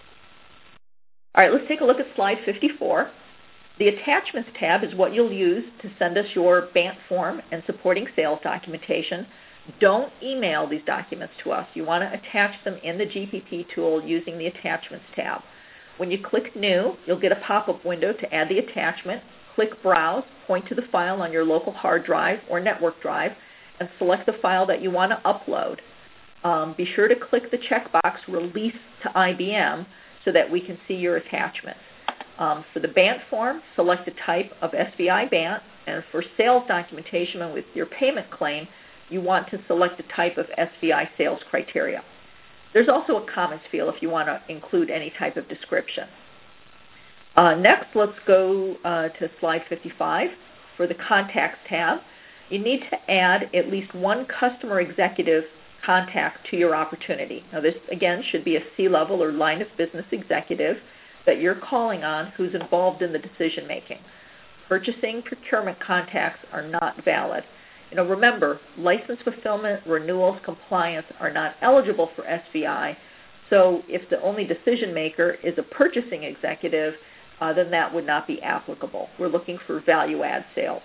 D: All right, let's take a look at slide fifty-four. The Attachments tab is what you'll use to send us your B A N T form and supporting sales documentation. Don't email these documents to us. You want to attach them in the G P P tool using the Attachments tab. When you click New, you'll get a pop-up window to add the attachment. Click Browse, point to the file on your local hard drive or network drive, and select the file that you want to upload. Um, be sure to click the checkbox Release to I B M so that we can see your attachments. Um, for the B A N T form, select the type of S V I B A N T, and for sales documentation and with your payment claim, you want to select the type of S V I sales criteria. There's also a comments field if you want to include any type of description. Uh, next, let's go uh, to slide fifty-five for the Contacts tab. You need to add at least one customer executive contact to your opportunity. Now, this, again, should be a C-level or line of business executive that you're calling on who's involved in the decision-making. Purchasing, procurement contacts are not valid. You know, remember, license fulfillment, renewals, compliance are not eligible for S V I. So if the only decision maker is a purchasing executive, uh, then that would not be applicable. We're looking for value-add sales.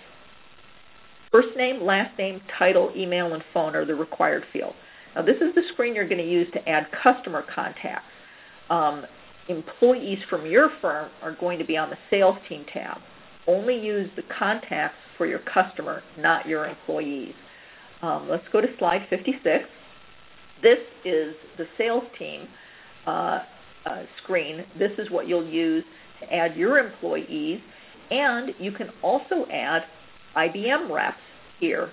D: First name, last name, title, email, and phone are the required fields. Now, this is the screen you're going to use to add customer contacts. Um, employees from your firm are going to be on the Sales Team tab. Only use the contacts for your customer, not your employees. Um, let's go to slide fifty-six. This is the Sales Team uh, uh, screen. This is what you'll use to add your employees, and you can also add I B M reps here.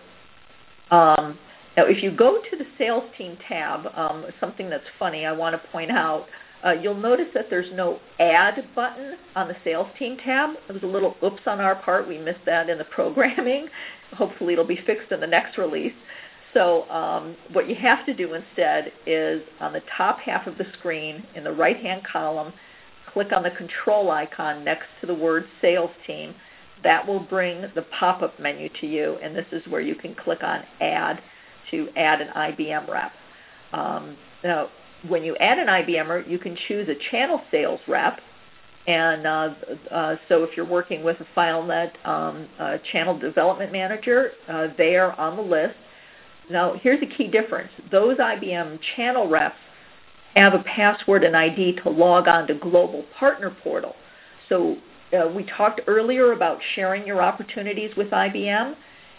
D: Um, now, if you go to the Sales Team tab, um, something that's funny I want to point out, uh, you'll notice that there's no Add button on the Sales Team tab. It was a little oops on our part. We missed that in the programming. Hopefully it'll be fixed in the next release. So um, what you have to do instead is on the top half of the screen in the right-hand column, click on the control icon next to the word Sales Team. That will bring the pop-up menu to you, and this is where you can click on Add to add an I B M rep. Um, now, when you add an I B M er, you can choose a channel sales rep, and uh, uh, so if you're working with a FileNet um, uh, channel development manager, uh, they are on the list. Now, here's a key difference. Those I B M channel reps have a password and I D to log on to Global Partner Portal. So uh, we talked earlier about sharing your opportunities with I B M.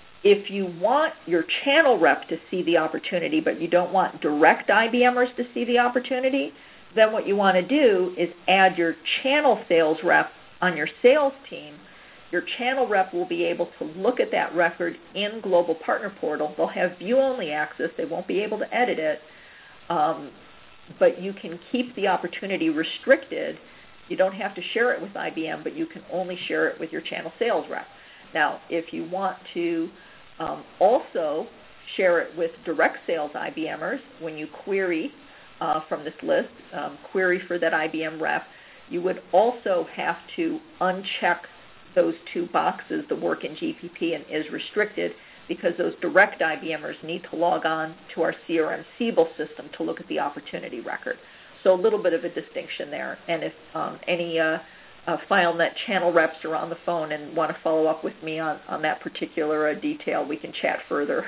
D: If you want your channel rep to see the opportunity, but you don't want direct I B M ers to see the opportunity, then what you want to do is add your channel sales rep on your sales team. Your channel rep will be able to look at that record in Global Partner Portal. They'll have view-only access. They won't be able to edit it. Um, but you can keep the opportunity restricted. You don't have to share it with I B M, but you can only share it with your channel sales rep. Now, if you want to um, also share it with direct sales I B M ers, when you query uh, from this list, um, query for that I B M rep, you would also have to uncheck those two boxes, the work in G P P and is restricted, because those direct I B M ers need to log on to our C R M Siebel system to look at the opportunity record. So a little bit of a distinction there. And if um, any uh, uh, FileNet channel reps are on the phone and want to follow up with me on, on that particular uh, detail, we can chat further.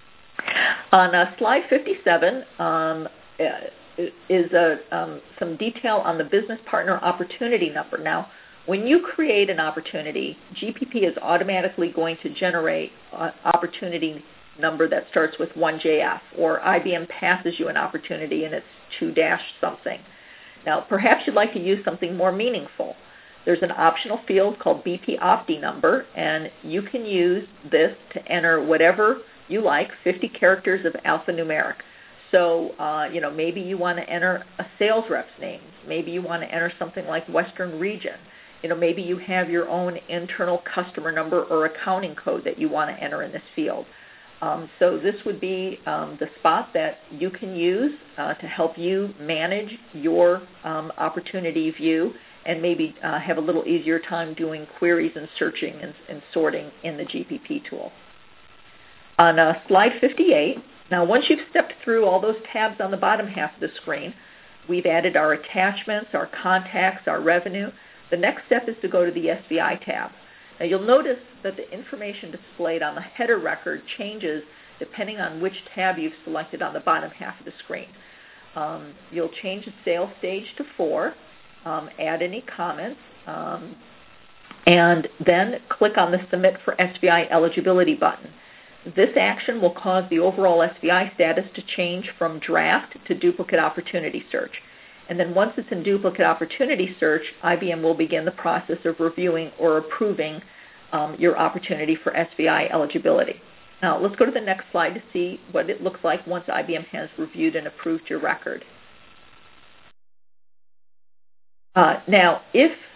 D: On uh, slide fifty-seven um, uh, is uh, um, some detail on the business partner opportunity number. Now, when you create an opportunity, G P P is automatically going to generate an opportunity number that starts with one J F, or I B M passes you an opportunity and it's two dash something. Now, perhaps you'd like to use something more meaningful. There's an optional field called B P O P T I number, and you can use this to enter whatever you like, fifty characters of alphanumeric. So, uh, you know, maybe you want to enter a sales rep's name. Maybe you want to enter something like Western Region. You know, maybe you have your own internal customer number or accounting code that you want to enter in this field. Um, so this would be um, the spot that you can use uh, to help you manage your um, opportunity view and maybe uh, have a little easier time doing queries and searching and, and sorting in the G P P tool. On uh, slide fifty-eight, now once you've stepped through all those tabs on the bottom half of the screen, we've added our attachments, our contacts, our revenue. The next step is to go to the S V I tab. Now you'll notice that the information displayed on the header record changes depending on which tab you've selected on the bottom half of the screen. Um, you'll change the sales stage to four, um, add any comments, um, and then click on the Submit for S V I Eligibility button. This action will cause the overall S V I status to change from draft to duplicate opportunity search. And then once it's in duplicate opportunity search, I B M will begin the process of reviewing or approving um, your opportunity for S V I eligibility. Now, let's go to the next slide to see what it looks like once I B M has reviewed and approved your record. Uh, now, if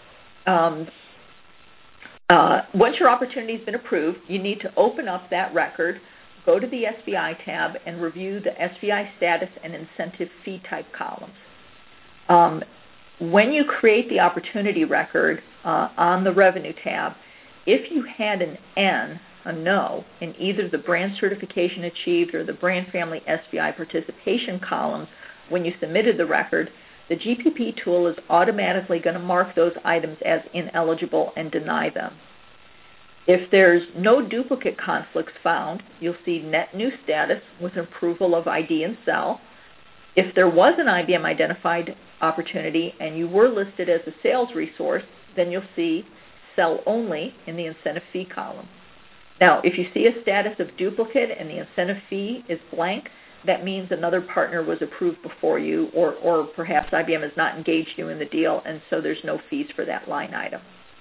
D: um, uh, once your opportunity has been approved, you need to open up that record, go to the S V I tab, and review the S V I status and incentive fee type columns. Um, when you create the opportunity record uh, on the revenue tab, if you had an N, a no, in either the brand certification achieved or the brand family S V I participation columns when you submitted the record, the G P P tool is automatically going to mark those items as ineligible and deny them. If there's no duplicate conflicts found, you'll see net new status with approval of I D and sell. If there was an I B M identified opportunity and you were listed as a sales resource, then you'll see sell only in the incentive fee column. Now, if you see a status of duplicate and the incentive fee is blank, that means another partner was approved before you, or, or perhaps I B M has not engaged you in the deal, and so there's no fees for that line item.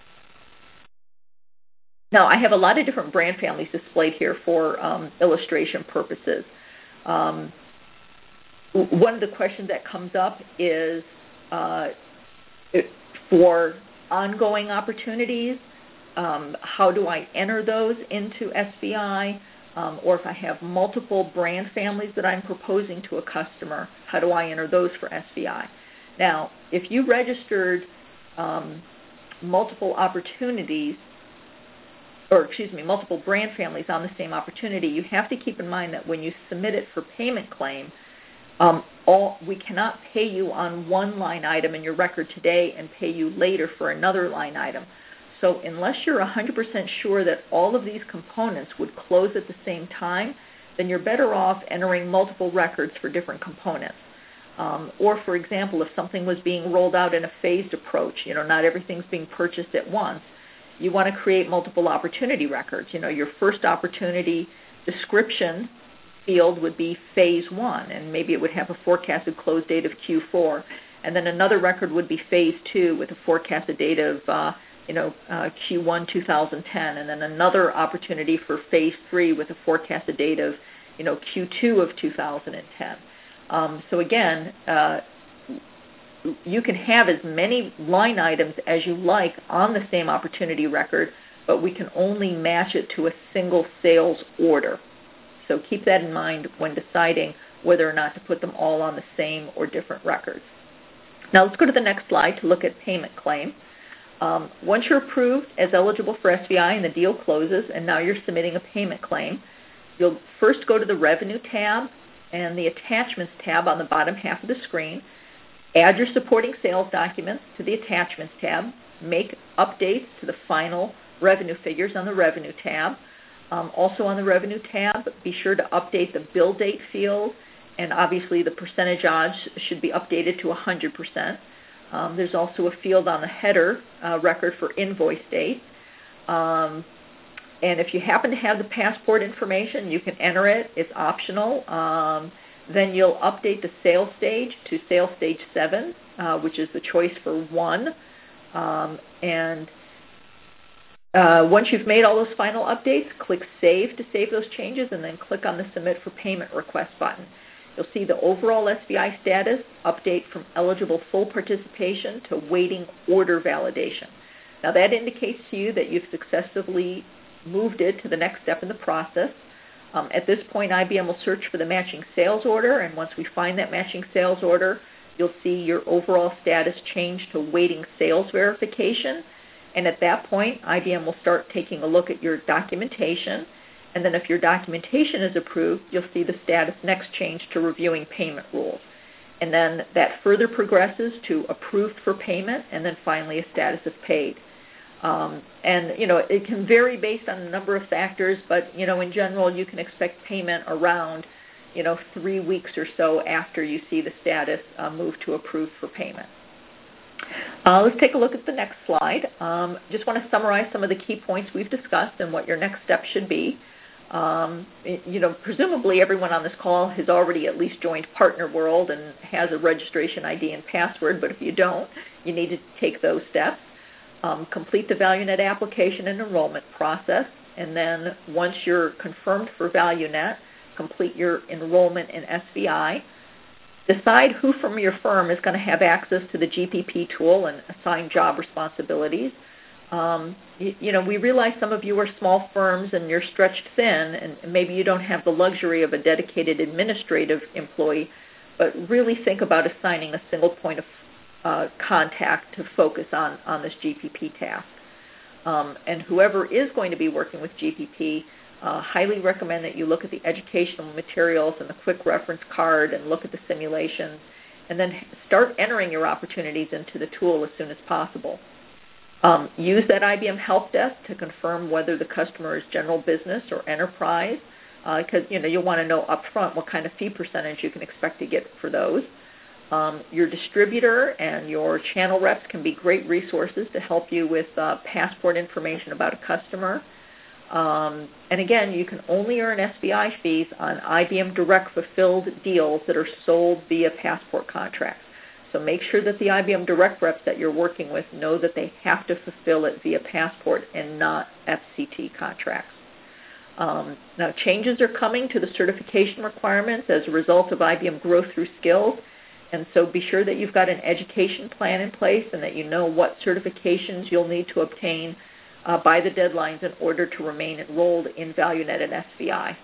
D: Now, I have a lot of different brand families displayed here for um, illustration purposes. Um, one of the questions that comes up is uh, for ongoing opportunities, um, how do I enter those into S V I? Um, or if I have multiple brand families that I'm proposing to a customer, how do I enter those for S V I? Now, if you registered um, multiple opportunities, or excuse me, multiple brand families on the same opportunity, you have to keep in mind that when you submit it for payment claim, um, all, we cannot pay you on one line item in your record today and pay you later for another line item. So unless you're one hundred percent sure that all of these components would close at the same time, then you're better off entering multiple records for different components. Um, or, for example, if something was being rolled out in a phased approach, you know, not everything's being purchased at once, you want to create multiple opportunity records. You know, your first opportunity description field would be phase one, and maybe it would have a forecasted close date of Q four. And then another record would be phase two with a forecasted date of uh, you know, uh, Q one two thousand ten, and then another opportunity for phase three with a forecasted date of, you know, Q two of two thousand ten. Um, so again, uh, you can have as many line items as you like on the same opportunity record, but we can only match it to a single sales order. So keep that in mind when deciding whether or not to put them all on the same or different records. Now let's go to the next slide to look at payment claim. Um, once you're approved as eligible for S V I and the deal closes and now you're submitting a payment claim, you'll first go to the Revenue tab and the Attachments tab on the bottom half of the screen, add your supporting sales documents to the Attachments tab, make updates to the final revenue figures on the Revenue tab. Um, also on the Revenue tab, be sure to update the bill date field, and obviously the percentage odds should be updated to one hundred percent. Um, there's also a field on the header uh, record for invoice date. Um, and if you happen to have the passport information, you can enter it. It's optional. Um, then you'll update the sales stage to sales stage seven, uh, which is the choice for one. Um, and uh, once you've made all those final updates, click Save to save those changes, and then click on the Submit for Payment Request button. You'll see the overall S V I status update from eligible full participation to waiting order validation. Now that indicates to you that you've successfully moved it to the next step in the process. Um, at this point, I B M will search for the matching sales order, and once we find that matching sales order, you'll see your overall status change to waiting sales verification. And at that point, I B M will start taking a look at your documentation. And then if your documentation is approved, you'll see the status next change to reviewing payment rules. And then that further progresses to approved for payment, and then finally a status of paid. Um, and, you know, it can vary based on a number of factors, but, you know, in general, you can expect payment around, you know, three weeks or so after you see the status uh, move to approved for payment. Uh, let's take a look at the next slide. Um, just want to summarize some of the key points we've discussed and what your next step should be. Um, you know, presumably everyone on this call has already at least joined Partner World and has a registration I D and password, but if you don't, you need to take those steps. Um, complete the ValueNet application and enrollment process, and then once you're confirmed for ValueNet, complete your enrollment in S V I. Decide who from your firm is going to have access to the G P P tool and assign job responsibilities. Um, you, you know, we realize some of you are small firms and you're stretched thin, and maybe you don't have the luxury of a dedicated administrative employee, but really think about assigning a single point of uh, contact to focus on, on this G P P task. Um, and whoever is going to be working with G P P, uh, highly recommend that you look at the educational materials and the quick reference card and look at the simulations, and then start entering your opportunities into the tool as soon as possible. Um, use that I B M help desk to confirm whether the customer is general business or enterprise, because uh, you know you'll want to know up front what kind of fee percentage you can expect to get for those. Um, your distributor and your channel reps can be great resources to help you with uh, passport information about a customer. Um, and again, you can only earn S V I fees on I B M direct fulfilled deals that are sold via passport contracts. So make sure that the I B M direct reps that you're working with know that they have to fulfill it via passport and not F C T contracts. Um, now, changes are coming to the certification requirements as a result of I B M growth through skills. And so be sure that you've got an education plan in place and that you know what certifications you'll need to obtain uh, by the deadlines in order to remain enrolled in ValueNet and S V I.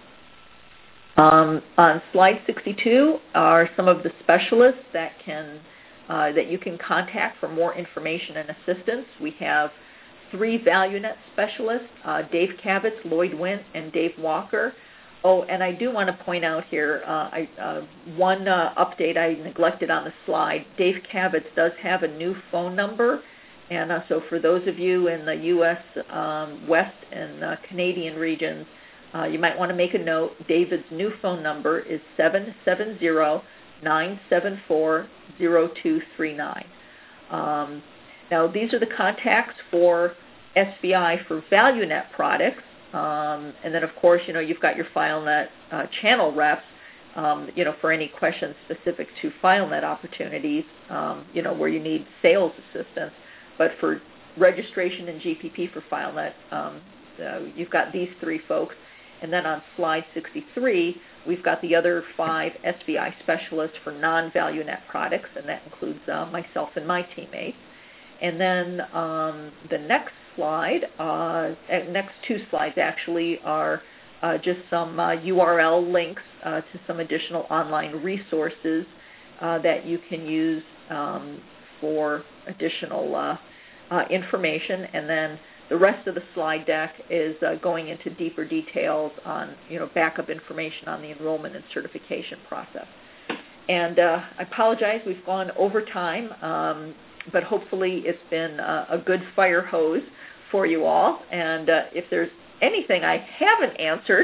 D: Um, on slide sixty-two are some of the specialists that can uh, that you can contact for more information and assistance. We have three ValueNet specialists, uh, Dave Kavitz, Lloyd Wint, and Dave Walker. Oh, and I do want to point out here, uh, I, uh, one uh, update I neglected on the slide. Dave Kavitz does have a new phone number, and uh, so for those of you in the U S um, West and uh, Canadian regions, uh, you might want to make a note. David's new phone number is seven seven zero, nine seven four, zero two three nine. Um, now, these are the contacts for S V I for ValueNet products. Um, and then, of course, you know, you've got your FileNet uh, channel reps, um, you know, for any questions specific to FileNet opportunities, um, you know, where you need sales assistance. But for registration and G P P for FileNet, um, uh, you've got these three folks. And then on slide sixty-three, we've got the other five S V I specialists for non-ValueNet products, and that includes uh, myself and my teammates. And then um, the next slide, uh, next two slides actually are uh, just some uh, U R L links uh, to some additional online resources uh, that you can use um, for additional uh, uh, information. And then the rest of the slide deck is uh, going into deeper details on, you know, backup information on the enrollment and certification process. And uh, I apologize, we've gone over time. Um, but hopefully it's been uh, a good fire hose for you all. And uh, if there's anything I haven't answered,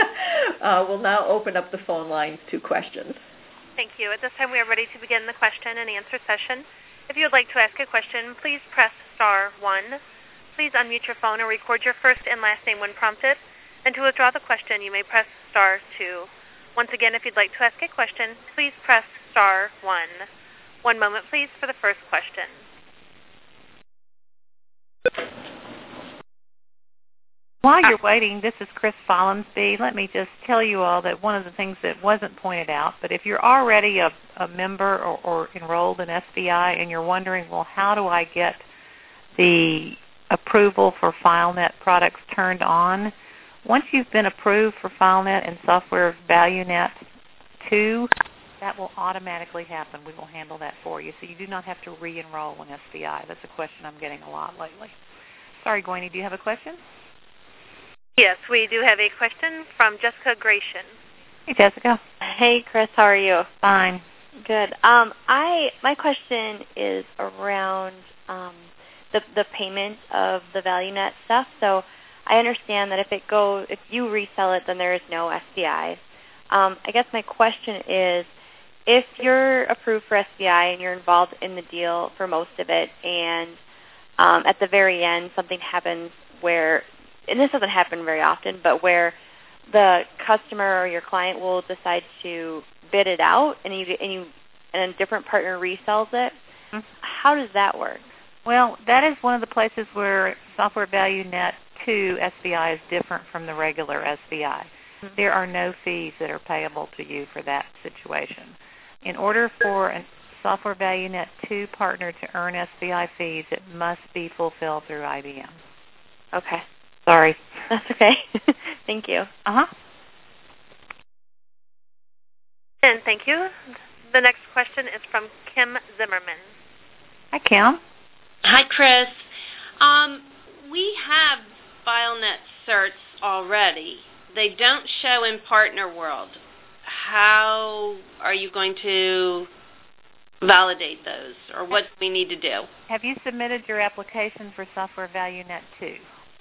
D: uh, we'll now open up the phone lines to questions.
E: Thank you. At this time, we are ready to begin the question and answer session. If you would like to ask a question, please press star one. Please unmute your phone and record your first and last name when prompted. And to withdraw the question, you may press star two. Once again, if you'd like to ask a question, please press star one. One moment, please, for the first question.
C: While you're waiting, this is Chris Follansbee. Let me just tell you all that one of the things that wasn't pointed out, but if you're already a, a member or, or enrolled in S V I and you're wondering, well, how do I get the approval for FileNet products turned on? Once you've been approved for FileNet and Software ValueNet two, that will automatically happen. We will handle that for you. So you do not have to re-enroll in S V I. That's a question I'm getting a lot lately. Sorry, Gwenny, do you have a question?
E: Yes, we do have a question from Jessica Gratian.
C: Hey, Jessica.
F: Hey, Chris. How are you?
C: Fine.
F: Good. Um, I my question is around um, the the payment of the ValueNet stuff. So I understand that if it go if you resell it, then there is no S V I. Um, I guess my question is, if you're approved for S V I and you're involved in the deal for most of it, and um, at the very end something happens where, and this doesn't happen very often, but where the customer or your client will decide to bid it out, and you and you and a different partner resells it, mm-hmm. How does that work?
C: Well, that is one of the places where Software ValueNet two S V I is different from the regular S V I. Mm-hmm. There are no fees that are payable to you for that situation. in order for a Software ValueNet two partner to earn S V I fees, it must be fulfilled through I B M.
F: Okay.
C: Sorry.
F: That's okay. Thank you.
C: Uh-huh.
E: And thank you. The next question is from Kim Zimmerman.
C: Hi, Kim.
G: Hi, Chris. Um, we have FileNet certs already. They don't show in Partner World. How are you going to validate those, or what do we need to do?
C: Have you submitted your application for Software ValueNet two?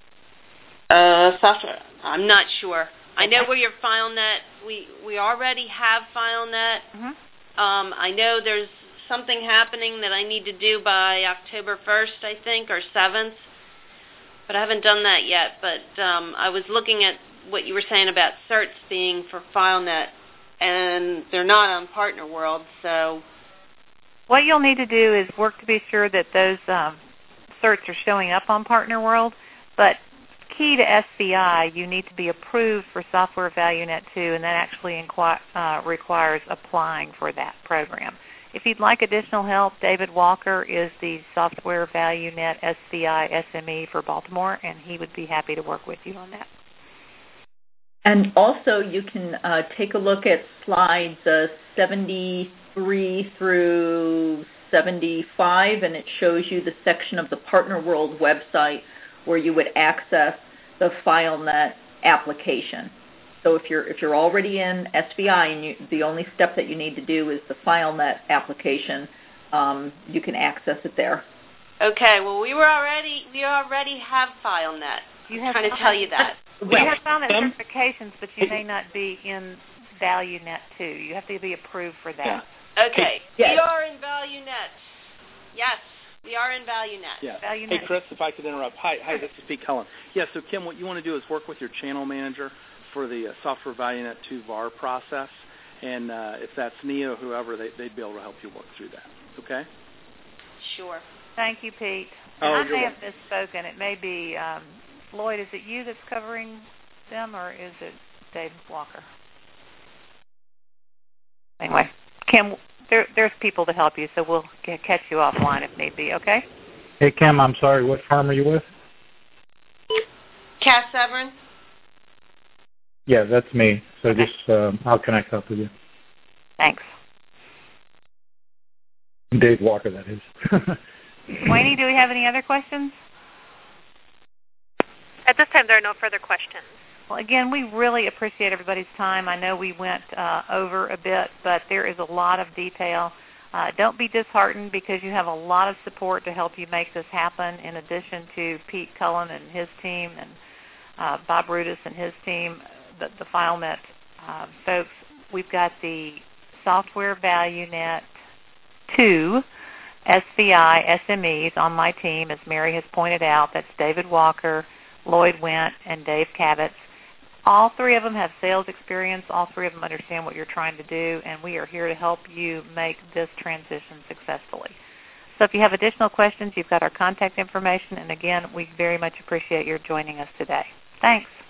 G: Uh, software. I'm not sure. I know where your FileNet. We we already have FileNet.
C: Mm-hmm.
G: Um, I know there's something happening that I need to do by October first, I think, or seventh. But I haven't done that yet. But um, I was looking at what you were saying about certs being for FileNet, and they're not on Partner World. So
C: what you'll need to do is work to be sure that those um, certs are showing up on Partner World. But key to S V I, you need to be approved for Software ValueNet two, and that actually inqu- uh, requires applying for that program. If you'd like additional help, David Walker is the Software ValueNet S V I S M E for Baltimore, and he would be happy to work with you on that.
D: And also, you can uh, take a look at slides uh, seventy-three through seventy-five, and it shows you the section of the Partner World website where you would access the FileNet application. So if you're if you're already in S V I and you, the only step that you need to do is the FileNet application, um, you can access it there.
G: Okay. Well, we were already we already have FileNet.
C: You have
G: I'm trying to tell you that.
C: You have FileNet certifications, but you may not be in ValueNet two. You have to be approved for that.
H: Yeah.
G: Okay.
D: Yes.
G: We are in ValueNet. Yes. We are in ValueNet.
H: Yeah.
C: ValueNet.
H: Hey, Chris, if I could interrupt. Hi, hi. This is Pete Cullen. Yeah. So, Kim, what you want to do is work with your channel manager for the uh, Software ValueNet two V A R process, and uh, if that's Nia or whoever, they, they'd be able to help you work through that. Okay.
G: Sure.
C: Thank you, Pete.
H: Oh,
C: And I
H: you're
C: may have misspoken. It may be um, Lloyd. Is it you that's covering them, or is it Dave Walker? Anyway, Kim, there, there's people to help you, so we'll get, catch you offline if need be. Okay.
I: Hey, Kim, I'm sorry. What firm are you with?
G: Cass Severin.
I: Yeah, that's me. So
C: Okay.
I: just um, I'll connect up with you.
C: Thanks.
I: Dave Walker, that is.
C: Wayne, do we have any other questions?
E: At this time, there are no further questions.
C: Well, again, we really appreciate everybody's time. I know we went uh, over a bit, but there is a lot of detail. Uh, don't be disheartened because you have a lot of support to help you make this happen, in addition to Pete Cullen and his team and uh, Bob Rudis and his team, the, the FileNet uh, folks. We've got the Software ValueNet two S V I S M Es on my team, as Mary has pointed out. That's David Walker, Lloyd Wendt, and Dave Kavitz. All three of them have sales experience. All three of them understand what you're trying to do, and we are here to help you make this transition successfully. So if you have additional questions, you've got our contact information, and again, we very much appreciate your joining us today. Thanks.